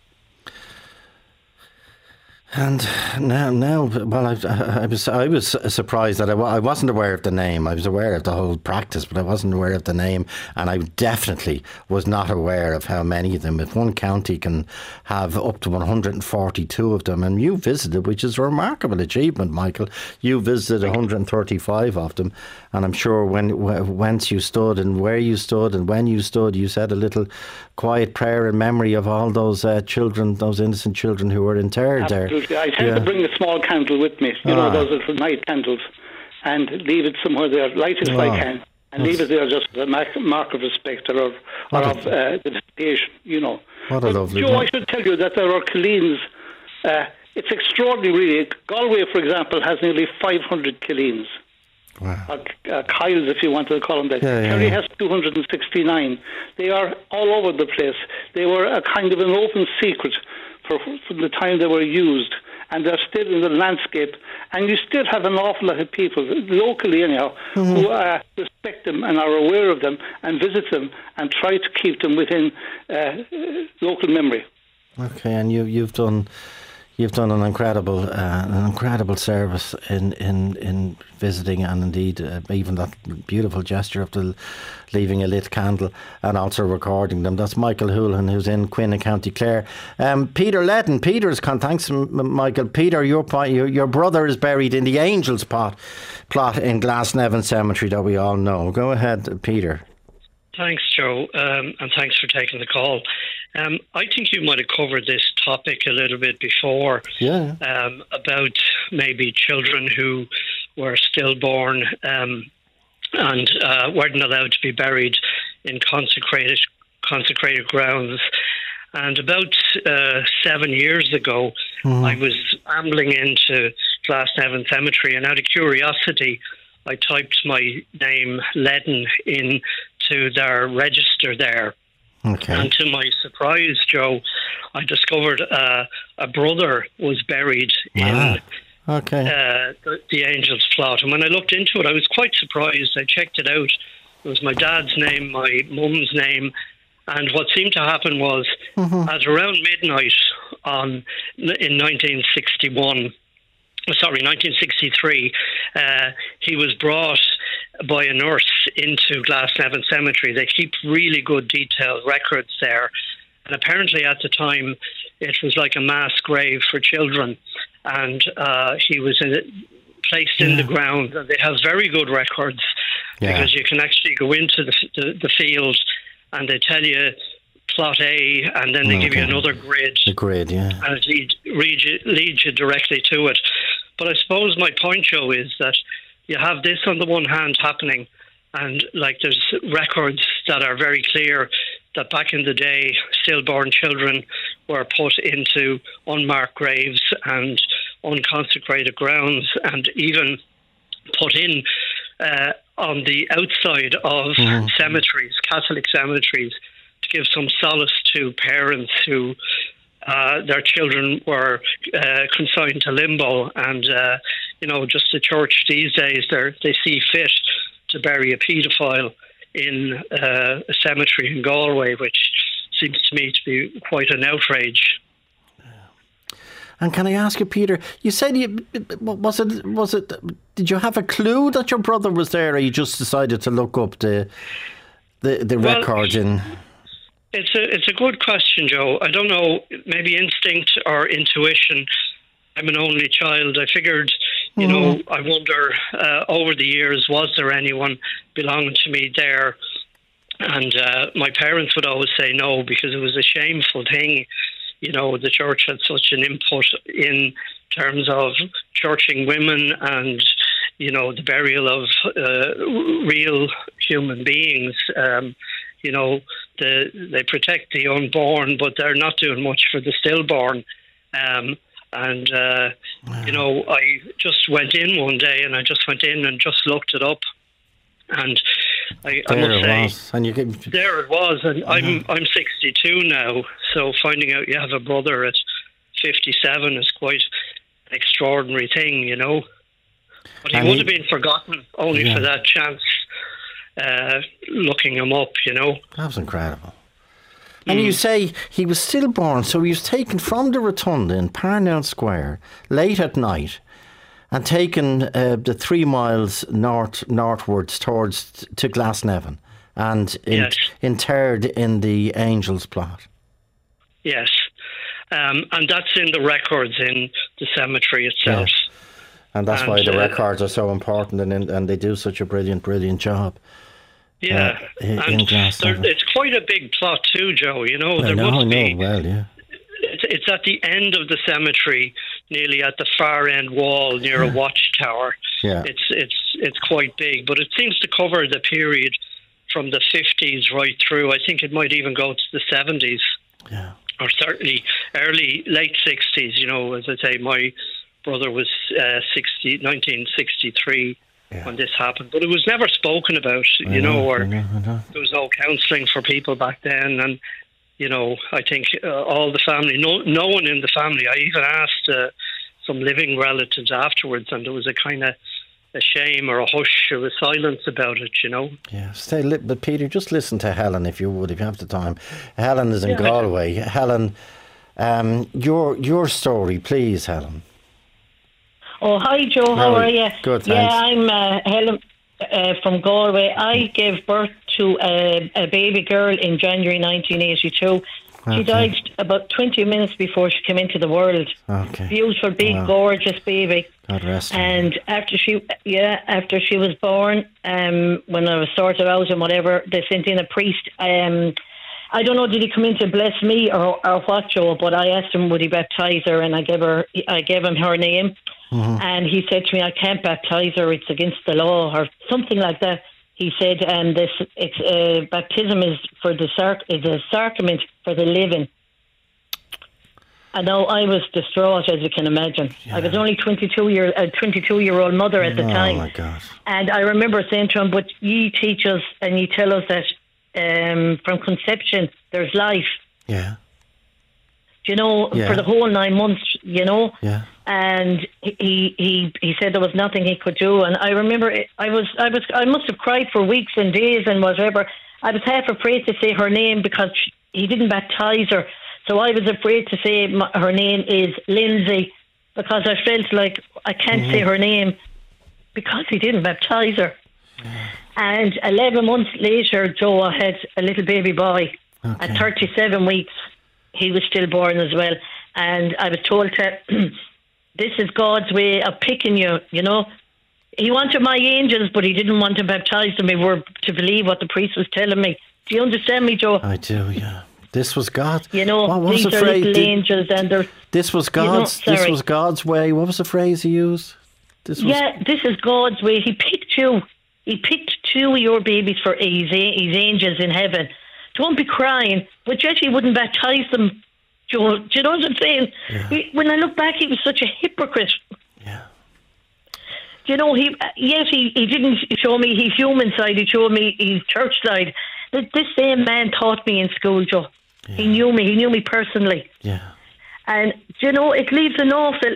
And now, now, well, I, I was, I was surprised that I, I wasn't aware of the name. I was aware of the whole practice, but I wasn't aware of the name, and I definitely was not aware of how many of them. If one county can have up to one hundred forty-two of them, and you visited, which is a remarkable achievement, Michael. You visited one hundred thirty-five of them, and I'm sure when whence you stood and where you stood and when you stood, you said a little quiet prayer in memory of all those uh, children, those innocent children who were interred Absolutely. there. I tend yeah. to bring a small candle with me, you ah. know, those little night candles, and leave it somewhere there, light it if oh. I can, and That's... leave it there just as a mark of respect or of, or of uh, identification, you know. What a lovely Joe, I should tell you that there are Killeens. Uh, it's extraordinary, really. Galway, for example, has nearly five hundred Killeens. Wow. Or uh, Kyles, if you want to call them that. Yeah, yeah, Kerry yeah. has two hundred sixty-nine. They are all over the place. They were a kind of an open secret for, from the time they were used, and they're still in the landscape. And you still have an awful lot of people, locally anyhow, mm-hmm. who uh, respect them and are aware of them and visit them and try to keep them within uh, local memory. Okay, and you, you've done... You've done an incredible, uh, an incredible service in, in, in visiting, and indeed uh, even that beautiful gesture of the leaving a lit candle and also recording them. That's Michael Hoolan, who's in Quinn in County Clare. Um, Peter Letton, Peter's con- thanks, Michael. Peter, your your your brother is buried in the Angels plot plot in Glasnevin Cemetery that we all know. Go ahead, Peter. Thanks, Joe, um, and thanks for taking the call. Um, I think you might have covered this topic a little bit before, yeah. um, about maybe children who were stillborn um, and uh, weren't allowed to be buried in consecrated consecrated grounds. And about uh, seven years ago, mm. I was ambling into Glasnevin Cemetery, and out of curiosity, I typed my name, Letton, in to their register there. Okay. And to my surprise, Joe, I discovered uh, a brother was buried ah, in okay. uh, the, the Angels Plot. And when I looked into it, I was quite surprised. I checked it out. It was my dad's name, my mum's name. And what seemed to happen was, mm-hmm. at around midnight on in nineteen sixty-one, sorry, nineteen sixty-three, uh, he was brought by a nurse into Glasnevin Cemetery. They keep really good detailed records there. And apparently at the time, it was like a mass grave for children. And uh, he was in it, placed in yeah. the ground. And they have very good records yeah. because you can actually go into the, the, the field and they tell you plot A, and then they okay. give you another grid. The grid, yeah. And it lead, lead you, leads you directly to it. But I suppose my point, Joe, is that you have this on the one hand happening, and like there's records that are very clear that back in the day, stillborn children were put into unmarked graves and unconsecrated grounds, and even put in uh, on the outside of mm. cemeteries, Catholic cemeteries, to give some solace to parents who uh, their children were uh, consigned to limbo. And, uh, you know, just the church these days, they see fit to bury a paedophile in uh, a cemetery in Galway, which seems to me to be quite an outrage. And can I ask you, Peter, you said you, was it, was it, did you have a clue that your brother was there, or you just decided to look up the the, the well, records in? It's a, it's a good question, Joe. I don't know, maybe instinct or intuition. I'm an only child. I figured, you mm-hmm. know, I wonder, uh, over the years, was there anyone belonging to me there? And uh, my parents would always say no, because it was a shameful thing. You know, the church had such an input in terms of churching women and, you know, the burial of uh, real human beings. Um, you know, the, they protect the unborn, but they're not doing much for the stillborn. Um, and, uh, wow. you know, I just went in one day and I just went in and just looked it up. And I, I must say, was. And you could... there it was. And uh-huh. I'm I'm sixty-two now, so finding out you have a brother at fifty-seven is quite an extraordinary thing, you know. But he and would he... have been forgotten only yeah. for that chance, uh, looking him up, you know. That was incredible. And mm. you say he was stillborn, so he was taken from the rotunda in Parnell Square late at night and taken uh, the three miles north northwards towards to Glasnevin and in, yes. interred in the Angels Plot. Yes, um, and that's in the records in the cemetery itself. Yes. And that's and, why the uh, records are so important, and and they do such a brilliant, brilliant job. Yeah, uh, in, and in it's quite a big plot too, Joe. You know, there know, must I know. be. Well, yeah. It's, it's at the end of the cemetery, nearly at the far end wall near a watchtower. Yeah. It's it's it's quite big, but it seems to cover the period from the fifties right through. I think it might even go to the seventies. Yeah. Or certainly early, late sixties. You know, as I say, my brother was uh, sixty, nineteen sixty-three yeah. when this happened, but it was never spoken about. I you know, know, or I know, I know. There was no counselling for people back then, and. You know, I think uh, all the family, no, no one in the family. I even asked uh, some living relatives afterwards, and there was a kind of a shame or a hush or a silence about it, you know. Yeah, stay lit. But Peter, just listen to Helen if you would, if you have the time. Helen is in yeah, Galway. Helen, um, your your story, please, Helen. Oh, hi, Joe. How, How are you? Good, thanks. Yeah, I'm uh, Helen uh, from Galway. I gave birth to a, a baby girl in January nineteen eighty-two. Okay. She died about twenty minutes before she came into the world. Okay. Beautiful, big, wow. gorgeous baby. God rest her. And after she, yeah, after she was born, um, when I was sorted out and whatever, they sent in a priest. Um, I don't know, did he come in to bless me or, or what, Joe? But I asked him would he baptise her, and I gave her, I gave him her name, mm-hmm. and he said to me, "I can't baptise her; it's against the law," or something like that. He said, and this it's, uh, baptism is for the sac- is a sacrament for the living. I know I was distraught, as you can imagine. Yeah. I was only twenty-two year a twenty-two year old mother at the oh time. My God. And I remember saying to him, "But ye teach us and ye tell us that um, from conception, there's life. Yeah. Do you know, Yeah. for the whole nine months, you know? Yeah. And he, he, he said there was nothing he could do. And I remember it, I was, I was, I must have cried for weeks and days and whatever. I was half afraid to say her name because she, he didn't baptise her. So I was afraid to say my, her name is Lindsay because I felt like I can't mm-hmm. say her name because he didn't baptise her. Yeah. And eleven months later, Joe, I had a little baby boy. Okay. At thirty-seven weeks, he was stillborn as well. And I was told to, this is God's way of picking you, you know. He wanted my angels, but he didn't want to baptise them. They were to believe what the priest was telling me. Do you understand me, Joe? I do, yeah. This was God. You know, what was these the are phrase? little Did, angels, and they're. This was God's. You know, this was God's way. What was the phrase he used? This was, yeah, this is God's way. He picked you. He picked two of your babies for his, his angels in heaven. Don't be crying. But yet he wouldn't baptise them. Joe, do you know what I'm saying? Yeah. He, when I look back, he was such a hypocrite. Yeah. You know, he yes, he, he didn't show me his human side. He showed me his church side. This, this same man taught me in school, Joe. Yeah. He knew me. He knew me personally. Yeah. And, you know, it leaves an awful...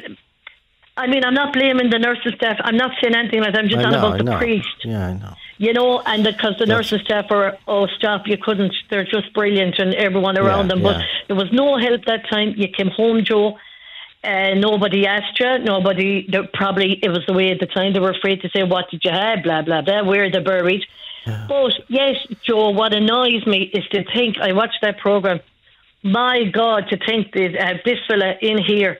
I mean, I'm not blaming the nursing staff. I'm not saying anything like that. I'm just I on know, about I the know. priest. Yeah, I know. You know, and because the, the nursing staff are, oh, stop, you couldn't. They're just brilliant and everyone around yeah, them. yeah. But there was no help that time. You came home, Joe. Uh, nobody asked you. Nobody, probably, it was the way at the time they were afraid to say, what did you have, blah, blah, blah, where they're buried. Yeah. But, yes, Joe, what annoys me is to think, I watched that programme, my God, to think that uh, this fella in here,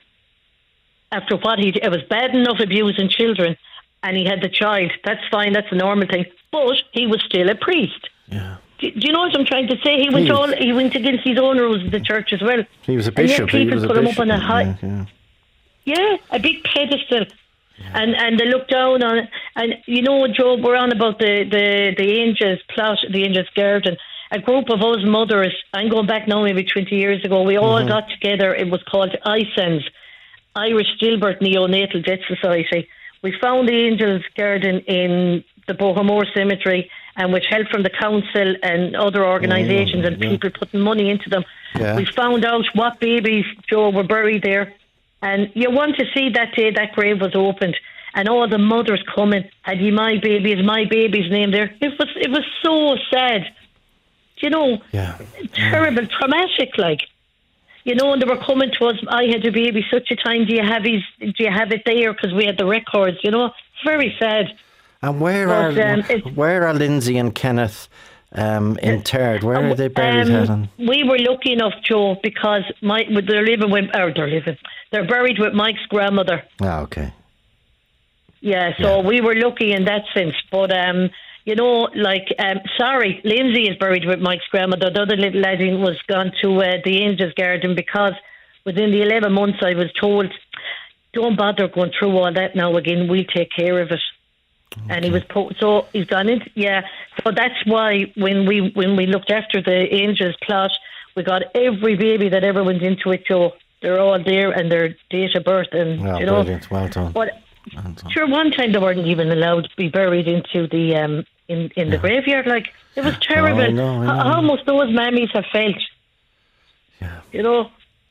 after what he did, it was bad enough abusing children, and he had the child. That's fine, that's a normal thing. But he was still a priest. Yeah. Do, do you know what I'm trying to say? He went He- all he went against his own rules of the church as well. He was a And yet bishop. He people was a put him bishop. up on a high, yeah, yeah. yeah, a big pedestal. And and they look down on it. And you know, Joe, we're on about the, the, the Angels plot, the Angels Garden. A group of us mothers, I'm going back now maybe twenty years ago, we all Mhm. got together. It was called I S A N S, Irish Stillbirth Neonatal Death Society. We found the Angels Garden in the Bohermore Cemetery, and with help from the council and other organisations Mm, and yeah. people putting money into them, Yeah. we found out what babies, Joe, were buried there. And you want to see that day that grave was opened, and all the mothers coming, had you my baby, is my baby's name there? It was it was so sad. You know, Yeah. terrible, traumatic, like. You know, and they were coming to us, I had a baby such a time, do you have his, do you have it there? Because we had the records, you know. It's very sad. And where But, are um, it's- where are Lindsay and Kenneth um, interred? Where are they buried, Um, Helen? we were lucky enough, Joe, because my, they're living with, or they're living, they're buried with Mike's grandmother. Ah, okay. Yeah, so we were lucky in that sense. But, um, you know, like, um, sorry, Lindsay is buried with Mike's grandmother. The other little laddie was gone to uh, the Angels Garden because within the eleven months I was told, don't bother going through all that now again, we'll take care of it. Okay. And he was put, so he's gone into, yeah. So that's why when we when we looked after the Angels plot, we got every baby that ever went into it, Joe. They're all there and their date of birth, and Well, you know. brilliant. Well done. But Well done. sure, one time they weren't even allowed to be buried into the um in, in the graveyard. Like, it was terrible. I know, I know. How, how must those mammies have felt? Yeah. You know.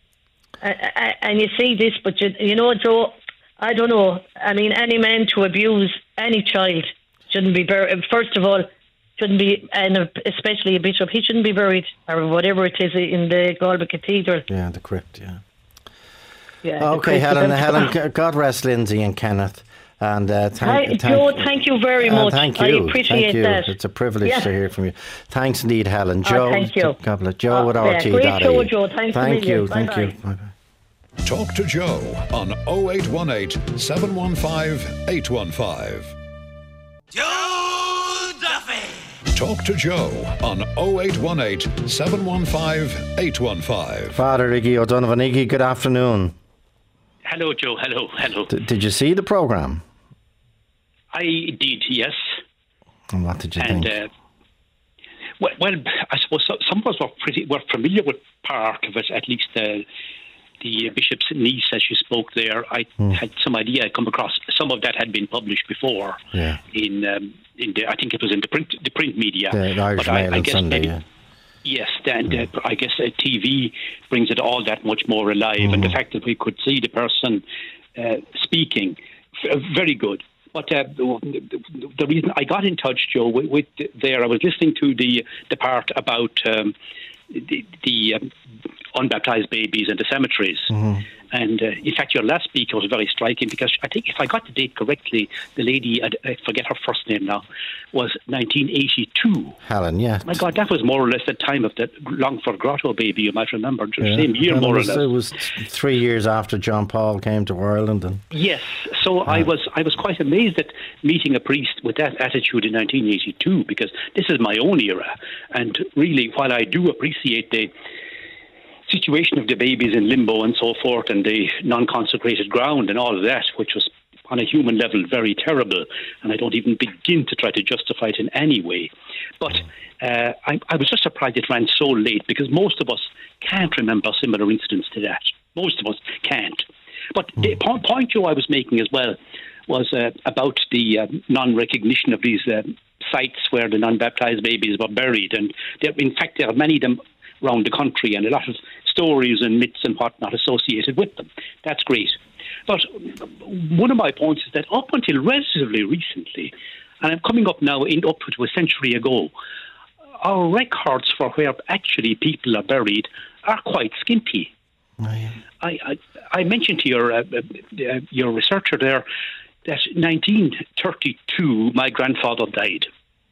I, I, and you see this, but you, you know, Joe, I don't know. I mean, any man to abuse any child shouldn't be buried. First of all, shouldn't be, and especially a bishop, he shouldn't be buried, or whatever it is, in the Galway Cathedral. Yeah, the crypt, yeah. Yeah, the Okay, crypt, Helen, but I'm- Helen, God rest Lindsay and Kenneth. And uh, thank, Hi, thank, Joe, thank you very uh, much. Thank I you. appreciate thank you. that. It's a privilege Yeah. to hear from you. Thanks indeed, Helen. Oh, Joe, thank you. God bless. Joe Oh, at yeah, R T great dot I E. show, Joe. Thanks a Thank million. you. Thank Bye-bye. you. Bye-bye. Talk to Joe on oh eight one eight, seven one five, eight one five. Joe Duffy. Talk to Joe on oh eight one eight, seven one five, eight one five. Father Iggy O'Donovan. Iggy, good afternoon. Hello, Joe. Hello, hello. D- did you see the programme? I did, yes. And what did you and, think? Uh, well, well, I suppose so- some of us were pretty were familiar with part of it. At least uh, the bishop's niece, as she spoke there, I Hmm. had some idea. I come across some of that had been published before. Yeah. In um, in the, I think it was in the print the print media. Yeah, the Irish but Mail I, I on guess Sunday. maybe, Yeah. Yes, and uh, I guess uh, T V brings it all that much more alive, mm. and the fact that we could see the person uh, speaking, f- very good. But uh, the, the reason I got in touch, Joe, with, with there, I was listening to the the part about um, the, the um, unbaptized babies in the cemeteries. Mm-hmm. And uh, in fact, your last speaker was very striking, because I think if I got the date correctly, the lady, I, I forget her first name now, was nineteen eighty-two. Helen, yeah. My God, that was more or less the time of the Longford Grotto baby, you might remember. The yeah. same year, well, more it was, or less. It was three years after John Paul came to Ireland. And yes, so yeah. I was I was quite amazed at meeting a priest with that attitude in nineteen eighty-two, because this is my own era. And really, while I do appreciate the situation of the babies in limbo and so forth, and the non-consecrated ground and all of that, which was on a human level very terrible, and I don't even begin to try to justify it in any way. But uh, I, I was just surprised it ran so late, because most of us can't remember similar incidents to that. Most of us can't. But mm. the point, point Joe I was making as well was uh, about the uh, non-recognition of these uh, sites where the non-baptized babies were buried. And there, in fact, there are many of them around the country, and a lot of stories and myths and whatnot associated with them. That's great. But one of my points is that up until relatively recently, and I'm coming up now in up to a century ago, our records for where actually people are buried are quite skimpy. Oh, yeah. I, I I mentioned to your uh, uh, your researcher there that nineteen thirty-two my grandfather died.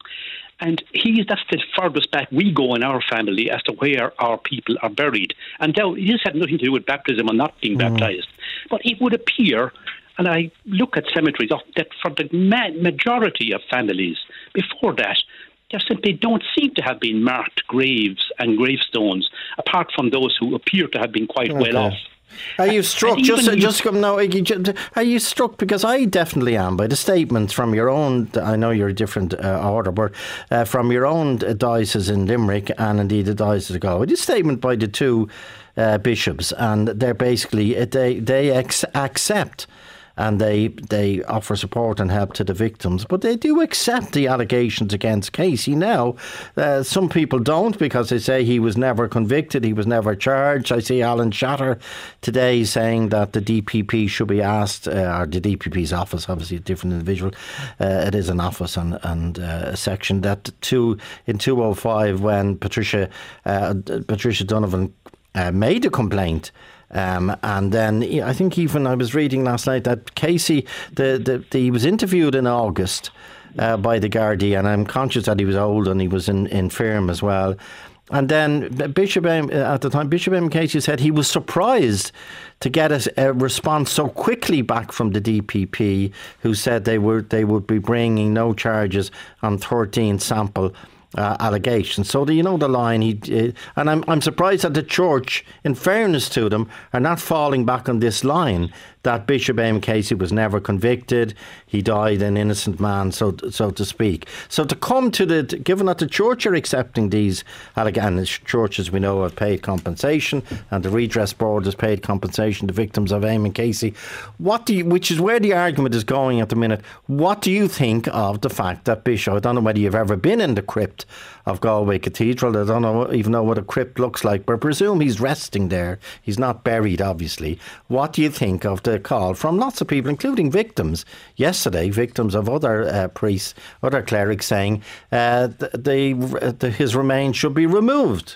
And he, that's the furthest back we go in our family as to where our people are buried. And now, this had nothing to do with baptism or not being mm. baptized. But it would appear, and I look at cemeteries, that for the ma- majority of families before that, there simply don't seem to have been marked graves and gravestones, apart from those who appear to have been quite okay. well off. Are you struck? Just, you, just come now. Are you struck? Because I definitely am by the statements from your own. I know you're a different uh, order, but uh, from your own diocese in Limerick and indeed the diocese of Galway. This statement by the two uh, bishops, and they're basically they they ex- accept. And they, they offer support and help to the victims. But they do accept the allegations against Casey now. Uh, some people don't, because they say he was never convicted, he was never charged. I see Alan Shatter today saying that the D P P should be asked, uh, or the D P P's office, obviously a different individual, uh, it is an office and, and uh, a section, that two, in two oh five, when Patricia, uh, Patricia Donovan uh, made a complaint, Um, and then I think even I was reading last night that Casey, the, the, the he was interviewed in August uh, by the Gardaí, and I'm conscious that he was old and he was in, infirm as well. And then Bishop M, at the time, Bishop M. Casey said he was surprised to get a, a response so quickly back from the D P P, who said they were they would be bringing no charges on thirteen sample Uh, allegations. So do you know the line? He uh, and I'm I'm surprised that the church, in fairness to them, are not falling back on this line that Bishop M. Casey was never convicted. He died an innocent man, so so to speak. So to come to the, given that the church are accepting these allegations, churches we know have paid compensation, and the redress board has paid compensation to victims of Eamon Casey. What do you, which is where the argument is going at the minute. What do you think of the fact that Bishop? I don't know whether you've ever been in the crypt of Galway Cathedral. I don't know, even know what a crypt looks like, but I presume he's resting there. He's not buried, obviously. What do you think of the call from lots of people, including victims yesterday, victims of other uh, priests, other clerics, saying uh, the, the, the, his remains should be removed?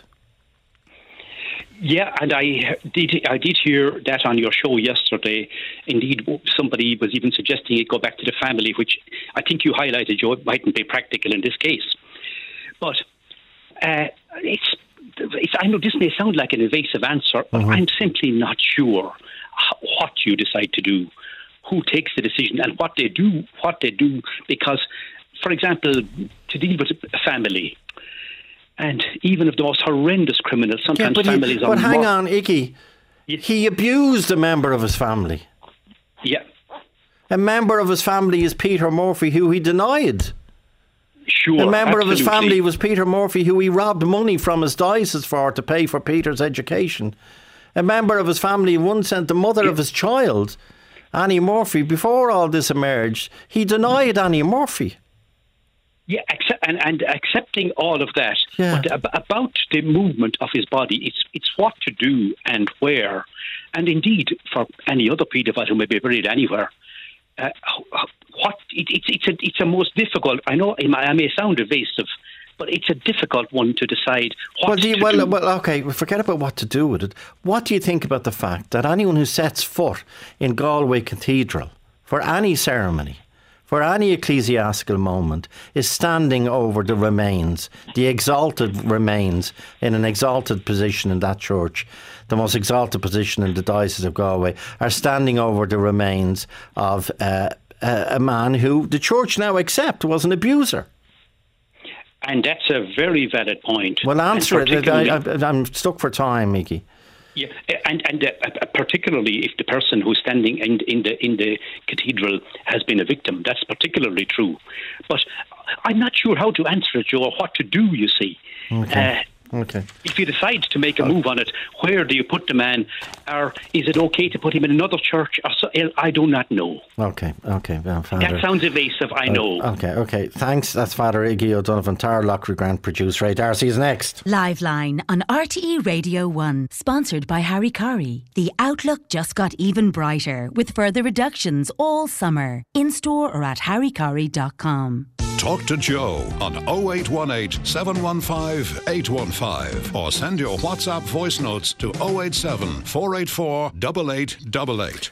Yeah, and I did I did hear that on your show yesterday. Indeed, somebody was even suggesting it go back to the family, which I think you highlighted, Joe, it mightn't be practical in this case. But uh, it's, it's, I know this may sound like an evasive answer, but mm-hmm. I'm simply not sure what you decide to do, who takes the decision, and what they do, what they do. Because, for example, to deal with a family, and even of the most horrendous criminals, sometimes yeah, but families he, are. But hang more, on, Icky. Yes. He abused a member of his family. Yeah. A member of his family is Peter Murphy, who he denied. Sure, a member absolutely. of his family was Peter Murphy, who he robbed money from his diocese for to pay for Peter's education. A member of his family once sent the mother yeah. of his child Annie Murphy, before all this emerged, he denied Annie Murphy. Yeah, accept, and, and accepting all of that. Yeah. But ab- about the movement of his body, it's it's what to do and where. And indeed, for any other paedophile who may be buried anywhere, uh, what it, it's it's a it's a most difficult. I know I may sound evasive, but it's a difficult one to decide what well, do you, to well, do. Well, okay, forget about what to do with it. What do you think about the fact that anyone who sets foot in Galway Cathedral for any ceremony, for any ecclesiastical moment, is standing over the remains, the exalted remains, in an exalted position in that church, the most exalted position in the Diocese of Galway, are standing over the remains of uh, a, a man who the church now accept was an abuser? And that's a very valid point. Well, answer it. I, I, I'm stuck for time, Mickey. Yeah, and and uh, particularly if the person who's standing in in the in the cathedral has been a victim, that's particularly true. But I'm not sure how to answer it, Joe, or what to do. You see, okay. Uh, Okay. If you decide to make a move on it, where do you put the man? Or is it okay to put him in another church? Or so, I do not know. Okay, okay. Well, Father, that sounds evasive, I know. Uh, okay, okay. Thanks. That's Father Iggy O'Donovan, Tara Lockery Grant, producer. Right, Darcy's next. Live Line on R T E Radio one, sponsored by Harry Curry. The outlook just got even brighter with further reductions all summer. In store or at harry curry dot com. Talk to Joe on oh eight one eight, seven one five, eight one five or send your WhatsApp voice notes to oh eight seven, four eight four, eight eight eight eight.